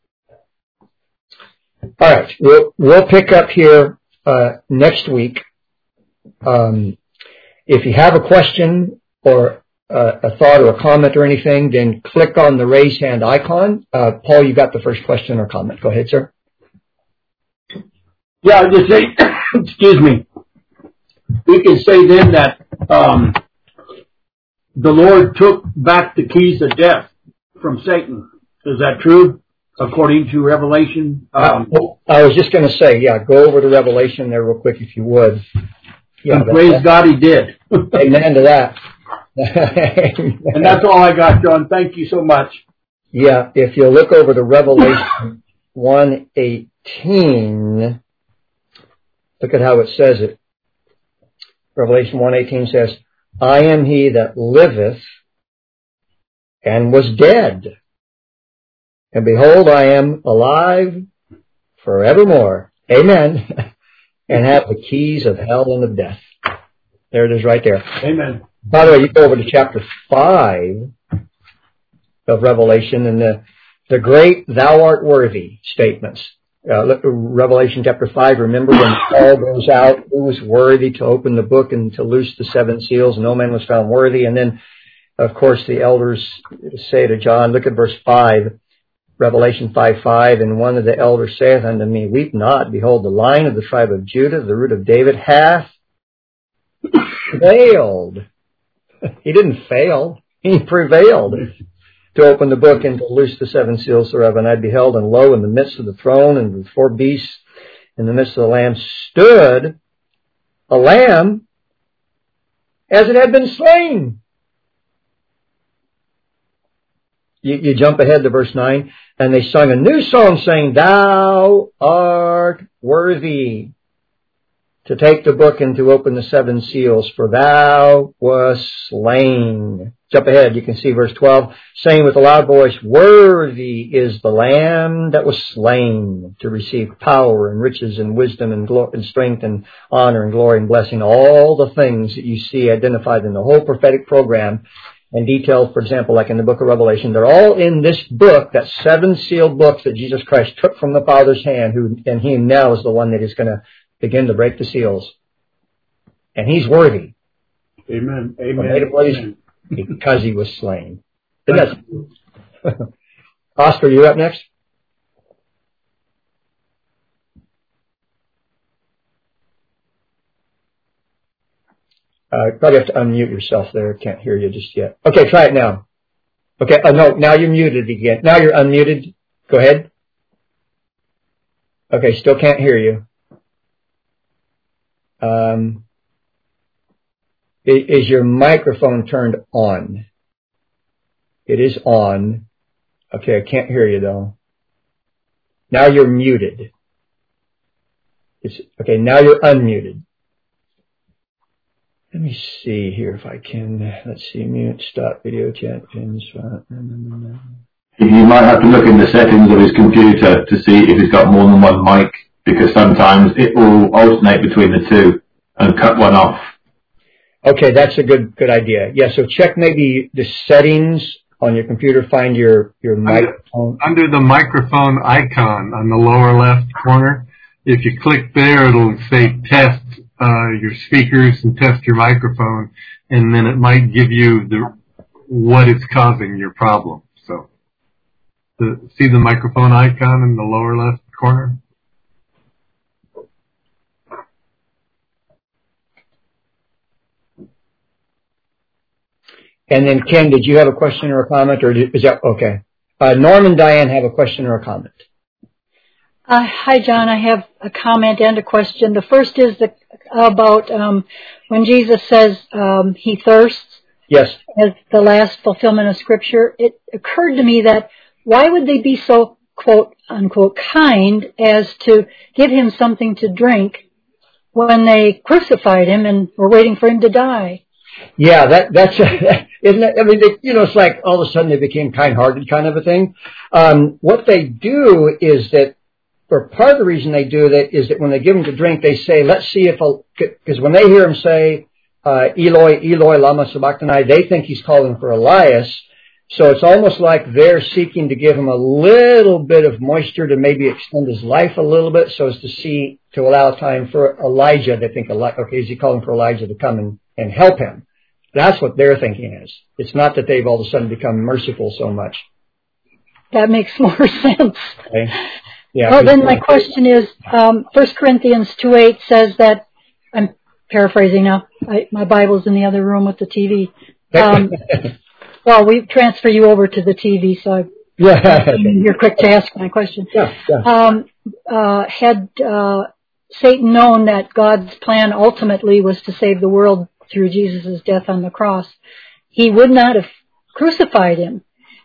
All right, we'll, we'll pick up here uh, next week. Um, if you have a question or uh, a thought or a comment or anything, then click on the raise hand icon. Uh, Paul, you got the first question or comment. Go ahead, sir.
Yeah, I'll just say, excuse me, we can say then that um, the Lord took back the keys of death from Satan. Is that true, according to Revelation? Um,
I was just going to say, yeah, go over to Revelation there real quick if you would. Yeah,
and praise God he did.
Amen to that.
And that's all I got, John. Thank you so much.
Yeah, if you look over to Revelation one eighteen, look at how it says it. Revelation one eighteen says, I am he that liveth and was dead. And behold, I am alive forevermore. Amen. And have the keys of hell and of death. There it is right there.
Amen.
By the way, you go over to chapter five of Revelation and the, the great thou art worthy statements. Uh, look, Revelation chapter five, remember when Paul goes out, who was worthy to open the book and to loose the seven seals? No man was found worthy. And then, of course, the elders say to John, look at verse five, Revelation five five, and one of the elders saith unto me, weep not, behold, the Lion of the tribe of Judah, the root of David, hath prevailed. He didn't fail. He prevailed to open the book and to loose the seven seals thereof. And I beheld, and lo, in the midst of the throne and the four beasts, in the midst of the Lamb, stood a lamb as it had been slain. You, you jump ahead to verse nine. And they sung a new song saying, Thou art worthy to take the book and to open the seven seals, for thou wast slain. Jump ahead, you can see verse twelve, saying with a loud voice, Worthy is the Lamb that was slain to receive power and riches and wisdom and, glo- and strength and honor and glory and blessing. All the things that you see identified in the whole prophetic program and detailed, for example, like in the book of Revelation, they're all in this book, that seven sealed books that Jesus Christ took from the Father's hand, who, and He now is the one that is going to begin to break the seals. And He's worthy.
Amen.
Amen.
Amen.
Because He was slain. Oscar, you up next? Uh, probably have to unmute yourself there. Can't hear you just yet. Okay, try it now. Okay, oh no, now you're muted again. Now you're unmuted. Go ahead. Okay, still can't hear you. Um, is your microphone turned on? It is on. Okay, I can't hear you though. Now you're muted. It's, okay, now you're unmuted. Let me see here if I can. Let's see, mute, stop video chat, pins.
You might have to look in the settings of his computer to see if he's got more than one mic, because sometimes it will alternate between the two and cut one off.
Okay, that's a good good idea. Yeah, so check maybe the settings on your computer, find your, your microphone.
Under, under the microphone icon on the lower left corner, if you click there, it'll say test uh, your speakers and test your microphone, and then it might give you the what is causing your problem. So, the, see the microphone icon in the lower left corner?
And then, Ken, did you have a question or a comment, or is that okay? Uh, Norm and Diane have a question or a comment.
Uh, hi, John. I have a comment and a question. The first is the, about um, when Jesus says um, he thirsts.
Yes.
As the last fulfillment of Scripture. It occurred to me that why would they be so, quote, unquote, kind as to give him something to drink when they crucified him and were waiting for him to die?
Yeah, that that's isn't it? I mean, they, you know, it's like all of a sudden they became kind-hearted kind of a thing. Um, what they do is that, or part of the reason they do that is that when they give him to drink, they say, "Let's see if," because when they hear him say, uh, "Eloi, Eloi, lama sabachthani," they think he's calling for Elias. So it's almost like they're seeking to give him a little bit of moisture to maybe extend his life a little bit, so as to see to allow time for Elijah. They think, okay, is he calling for Elijah to come and, and help him? That's what their thinking is. It's not that they've all of a sudden become merciful so much.
That makes more sense.
Okay. Yeah.
Well, then my question is, um, First Corinthians two eight says that, I'm paraphrasing now, I, my Bible's in the other room with the T V. Um, well, we transfer you over to the T V, so I,
yeah.
you're quick to ask my question.
Yeah, yeah.
Um, uh, had uh, Satan known that God's plan ultimately was to save the world through Jesus' death on the cross, he would not have crucified him.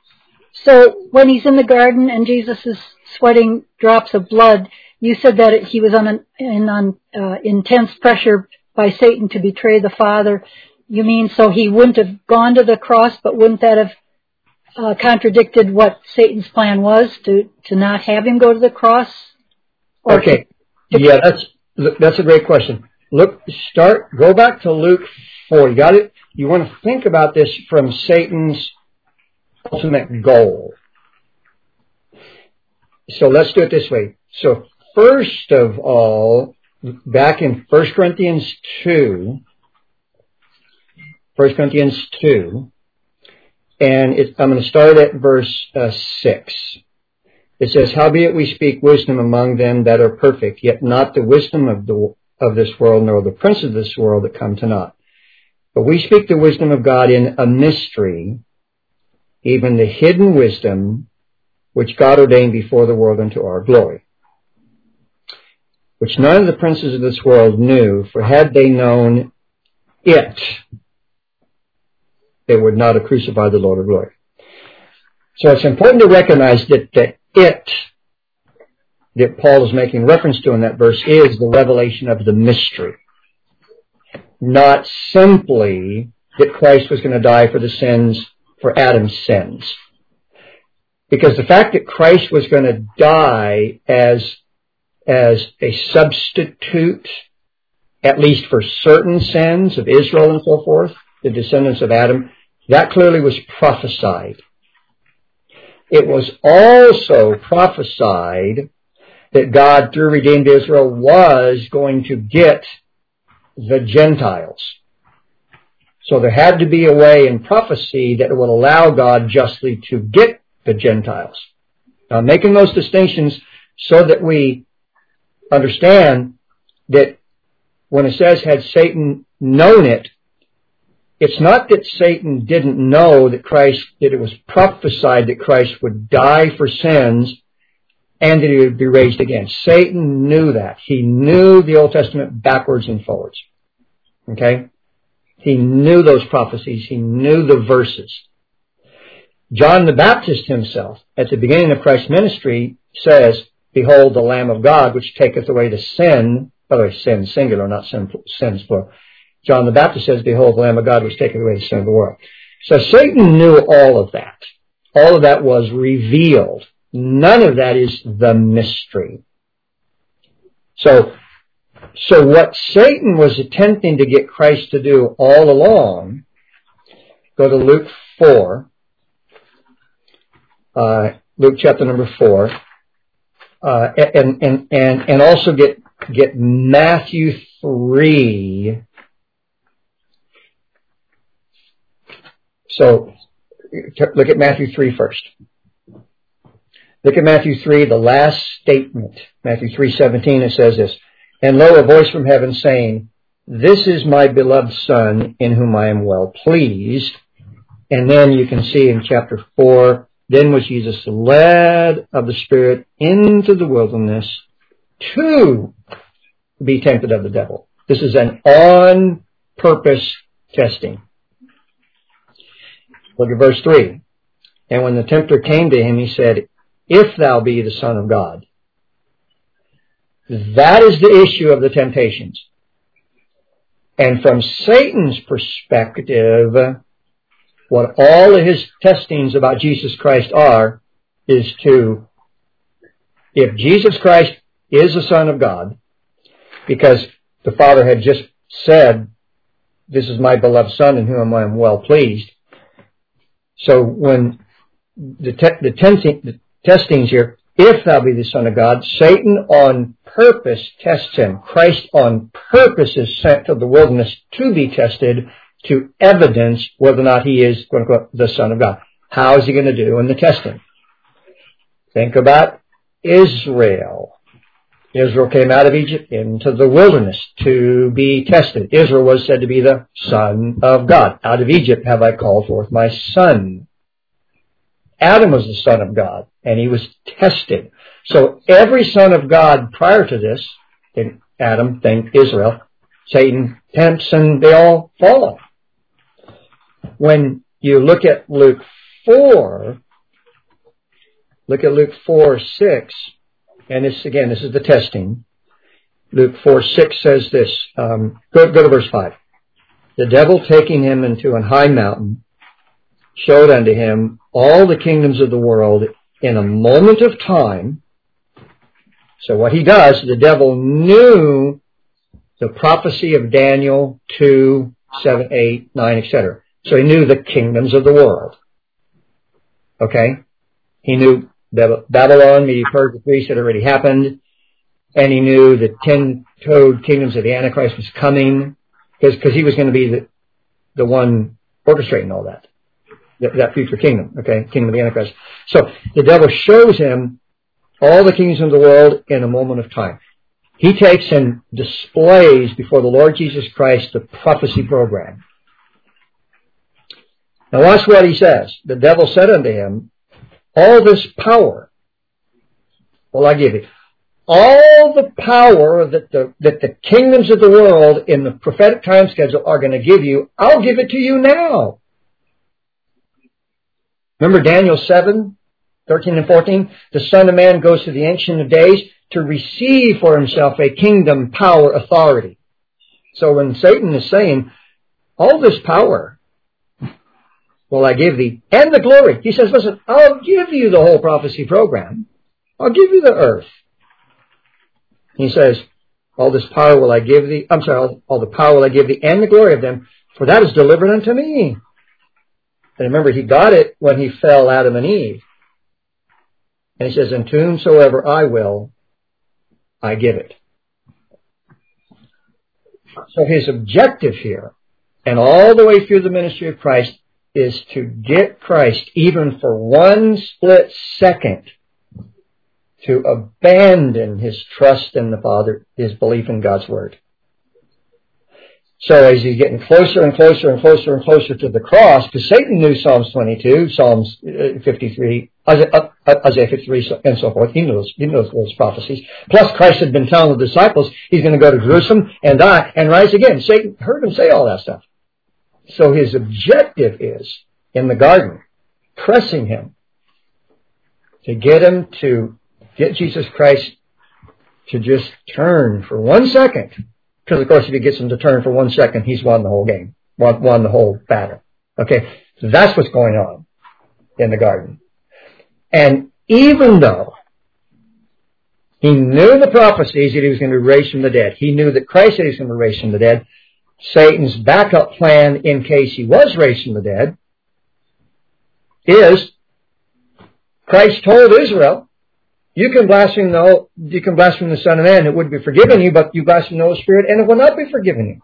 So when he's in the garden and Jesus is sweating drops of blood, you said that he was on an, in on uh, intense pressure by Satan to betray the Father. You mean so he wouldn't have gone to the cross, but wouldn't that have uh, contradicted what Satan's plan was, to, to not have him go to the cross? Or
Okay.
To, to,
yeah, that's that's a great question. Look, start, go back to Luke four. You got it? You want to think about this from Satan's ultimate goal. So let's do it this way. So first of all, back in First Corinthians two, First Corinthians two, and it, I'm going to start at verse uh, six. It says, "Howbeit we speak wisdom among them that are perfect, yet not the wisdom of the of this world, nor the prince of this world that come to naught. But we speak the wisdom of God in a mystery, even the hidden wisdom which God ordained before the world unto our glory, which none of the princes of this world knew, for had they known it, they would not have crucified the Lord of glory. So it's important to recognize that the it that Paul is making reference to in that verse is the revelation of the mystery, not simply that Christ was going to die for the sins, for Adam's sins. Because the fact that Christ was going to die as, as a substitute, at least for certain sins of Israel and so forth, the descendants of Adam, that clearly was prophesied. It was also prophesied that God, through redeemed Israel, was going to get the Gentiles. So there had to be a way in prophecy that would allow God justly to get the Gentiles. Now, making those distinctions so that we understand that when it says, had Satan known it, it's not that Satan didn't know that Christ, that it was prophesied that Christ would die for sins and that he would be raised again. Satan knew that. He knew the Old Testament backwards and forwards. Okay? He knew those prophecies. He knew the verses. John the Baptist himself, at the beginning of Christ's ministry, says, behold the Lamb of God, which taketh away the sin, by the way, sin singular, not sin, sins plural. John the Baptist says, behold the Lamb of God, which taketh away the sin of the world. So Satan knew all of that. All of that was revealed. None of that is the mystery. So, so what Satan was attempting to get Christ to do all along, go to Luke four, uh, Luke chapter number four, uh, and, and, and, and also get, get Matthew three. So, look at Matthew three first. Look at Matthew three, the last statement. Matthew three seventeen, it says this, and lo, a voice from heaven saying, this is my beloved Son, in whom I am well pleased. And then you can see in chapter four, then was Jesus led of the Spirit into the wilderness to be tempted of the devil. This is an on-purpose testing. Look at verse three. And when the tempter came to him, he said, if thou be the Son of God. That is the issue of the temptations. And from Satan's perspective, what all of his testings about Jesus Christ are, is to, if Jesus Christ is the Son of God, because the Father had just said, this is my beloved Son in whom I am well pleased. So when the, te- the, tempting, the testings here, if thou be the Son of God, Satan on purpose tests him. Christ on purpose is sent to the wilderness to be tested, to evidence whether or not he is, quote unquote, the Son of God. How is he going to do in the testing? Think about Israel. Israel came out of Egypt into the wilderness to be tested. Israel was said to be the Son of God. Out of Egypt have I called forth my son. Adam was the Son of God, and he was tested. So every son of God prior to this, in Adam, think Israel, Satan tempts and they all fall. When you look at Luke four, look at Luke four six, and this again, this is the testing. Luke four six says this, um, go, go to verse five. The devil taking him into an high mountain showed unto him all the kingdoms of the world in a moment of time. So what he does, the devil knew the prophecy of Daniel two, seven, eight, nine, et cetera. So he knew the kingdoms of the world. Okay? He knew that Babylon, Medo-Persia, Greece had already happened. And he knew the ten-toed kingdoms of the Antichrist was coming. Because he was going to be the, the one orchestrating all that. That, that future kingdom. Okay? Kingdom of the Antichrist. So the devil shows him all the kingdoms of the world in a moment of time. He takes and displays before the Lord Jesus Christ the prophecy program. Now watch what he says. The devil said unto him, all this power will I give you. All the power that the, that the kingdoms of the world in the prophetic time schedule are going to give you, I'll give it to you now. Remember Daniel seven, thirteen and fourteen? The Son of Man goes to the Ancient of Days to receive for himself a kingdom, power, authority. So when Satan is saying, all this power will I give thee, and the glory, he says, listen, I'll give you the whole prophecy program. I'll give you the earth. He says, all this power will I give thee, I'm sorry, all, all the power will I give thee, and the glory of them, for that is delivered unto me. And remember, he got it when he fell, Adam and Eve. And he says, and to whomsoever I will, I give it. So his objective here, and all the way through the ministry of Christ, is to get Christ, even for one split second, to abandon his trust in the Father, his belief in God's Word. So as he's getting closer and closer and closer and closer to the cross, because Satan knew Psalms twenty-two, Psalms fifty-three, Isaiah fifty-three, and so forth. He knows, he knows those prophecies. Plus Christ had been telling the disciples he's going to go to Jerusalem and die and rise again. Satan heard him say all that stuff. So his objective is, in the garden, pressing him to get him to get Jesus Christ to just turn for one second. Because, of course, if he gets him to turn for one second, he's won the whole game, won, won the whole battle. Okay? So that's what's going on in the garden. And even though he knew the prophecies that he was going to be raised from the dead, he knew that Christ said he was going to be raised from the dead, Satan's backup plan in case he was raised from the dead is Christ told Israel, you can blaspheme the whole, you can blaspheme the Son of Man, it would be forgiven you, but you blaspheme the Holy Spirit and it will not be forgiven you.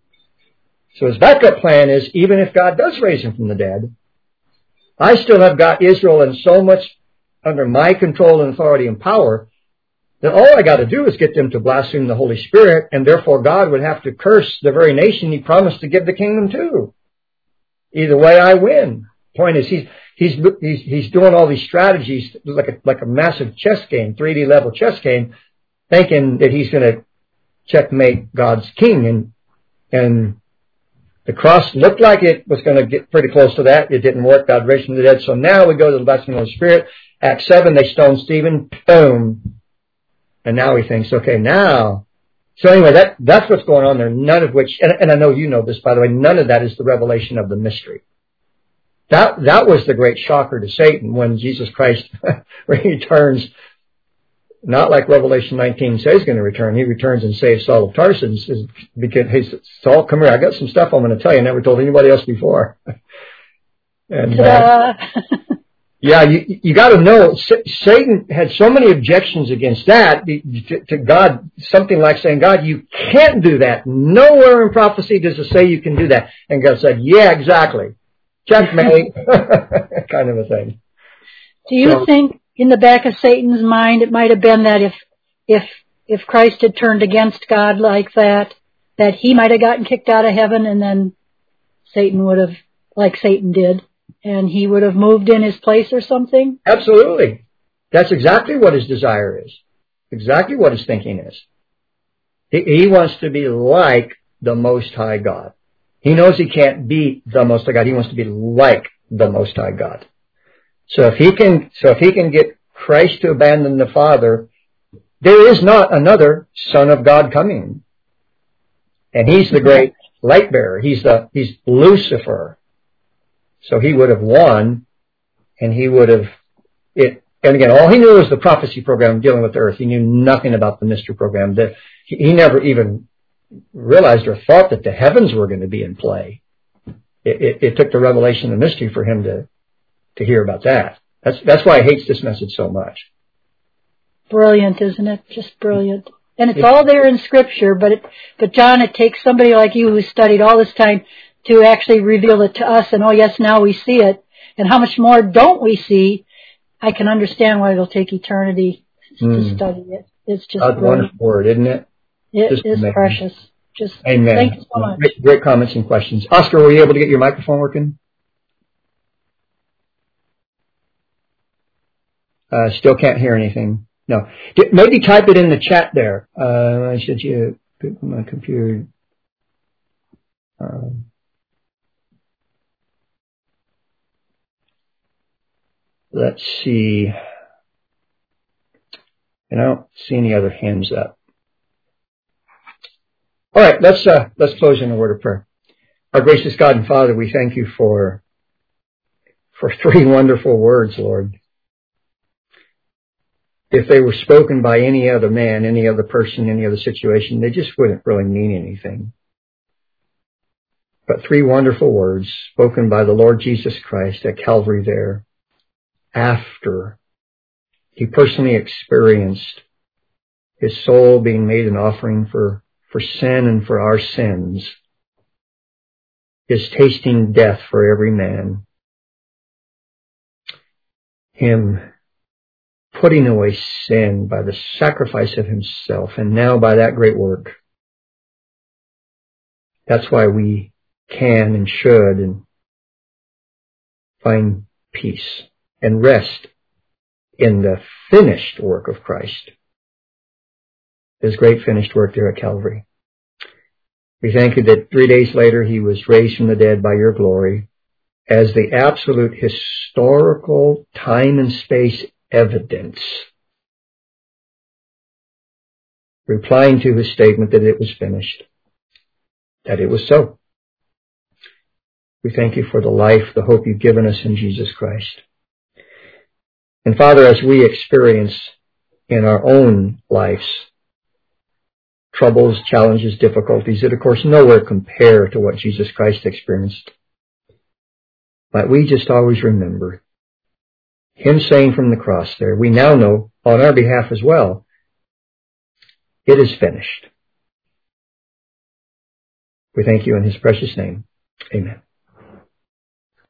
So his backup plan is, even if God does raise him from the dead, I still have got Israel in so much under my control and authority and power that all I got to do is get them to blaspheme the Holy Spirit, and therefore God would have to curse the very nation he promised to give the kingdom to. Either way, I win. Point is, he's he's he's, he's doing all these strategies like a like a massive chess game, three D level chess game, thinking that he's going to checkmate God's king, and and the cross looked like it was going to get pretty close to that. It didn't work. God raised from the dead. So now we go to the blasphemy of the Spirit. Acts seven, they stone Stephen. Boom. And now he thinks, okay, now. So anyway, that that's what's going on there. None of which, and, and I know you know this, by the way, none of that is the revelation of the mystery. That that was the great shocker to Satan when Jesus Christ returns. Not like Revelation nineteen says he's going to return. He returns and saves Saul of Tarsus. Because, hey, Saul, come here. I got some stuff I'm going to tell you. I never told anybody else before. And uh, yeah, you you got to know, Satan had so many objections against that to, to God. Something like saying, God, you can't do that. Nowhere in prophecy does it say you can do that. And God said, yeah, exactly. Checkmate. Kind of a thing.
Do you so, think in the back of Satan's mind it might have been that if if if Christ had turned against God like that, that he might have gotten kicked out of heaven, and then Satan would have, like Satan did, and he would have moved in his place or something?
Absolutely. That's exactly what his desire is. Exactly what his thinking is. He, he wants to be like the Most High God. He knows he can't be the Most High God. He wants to be like the Most High God. So if he can, so if he can get Christ to abandon the Father, there is not another Son of God coming. And he's the great light bearer. He's the, he's Lucifer. So he would have won, and he would have, it, and again, all he knew was the prophecy program dealing with the earth. He knew nothing about the mystery program. That he, he never even realized or thought that the heavens were going to be in play. It, it, it took the revelation of mystery for him to, to hear about that. That's, that's why he hates this message so much.
Brilliant, isn't it? Just brilliant. And it's all there in Scripture, but it, but John, it takes somebody like you who studied all this time to actually reveal it to us, and oh yes, now we see it. And how much more don't we see? I can understand why it'll take eternity mm. to study it. It's just
God's wonderful word, isn't it?
It
just
is
amazing.
Precious. Just
Amen.
Thank you so much.
Great, great comments and questions. Oscar, were you able to get your microphone working? Uh, still can't hear anything. No. D- maybe type it in the chat there. Uh, I said you my computer. Um, let's see. And I don't see any other hands up. All right, let's uh, let's close in a word of prayer. Our gracious God and Father, we thank you for for three wonderful words, Lord. If they were spoken by any other man, any other person, any other situation, they just wouldn't really mean anything. But three wonderful words spoken by the Lord Jesus Christ at Calvary there, after he personally experienced his soul being made an offering for, for sin and for our sins, his tasting death for every man, him putting away sin by the sacrifice of himself, and now by that great work. That's why we can and should and find peace and rest in the finished work of Christ, his great finished work there at Calvary. We thank you that three days later he was raised from the dead by your glory as the absolute historical time and space evidence, replying to his statement that it was finished, that it was so. We thank you for the life, the hope you've given us in Jesus Christ. And Father, as we experience in our own lives troubles, challenges, difficulties that of course nowhere compare to what Jesus Christ experienced, might we just always remember him saying from the cross there, we now know on our behalf as well, it is finished. We thank you in his precious name. Amen.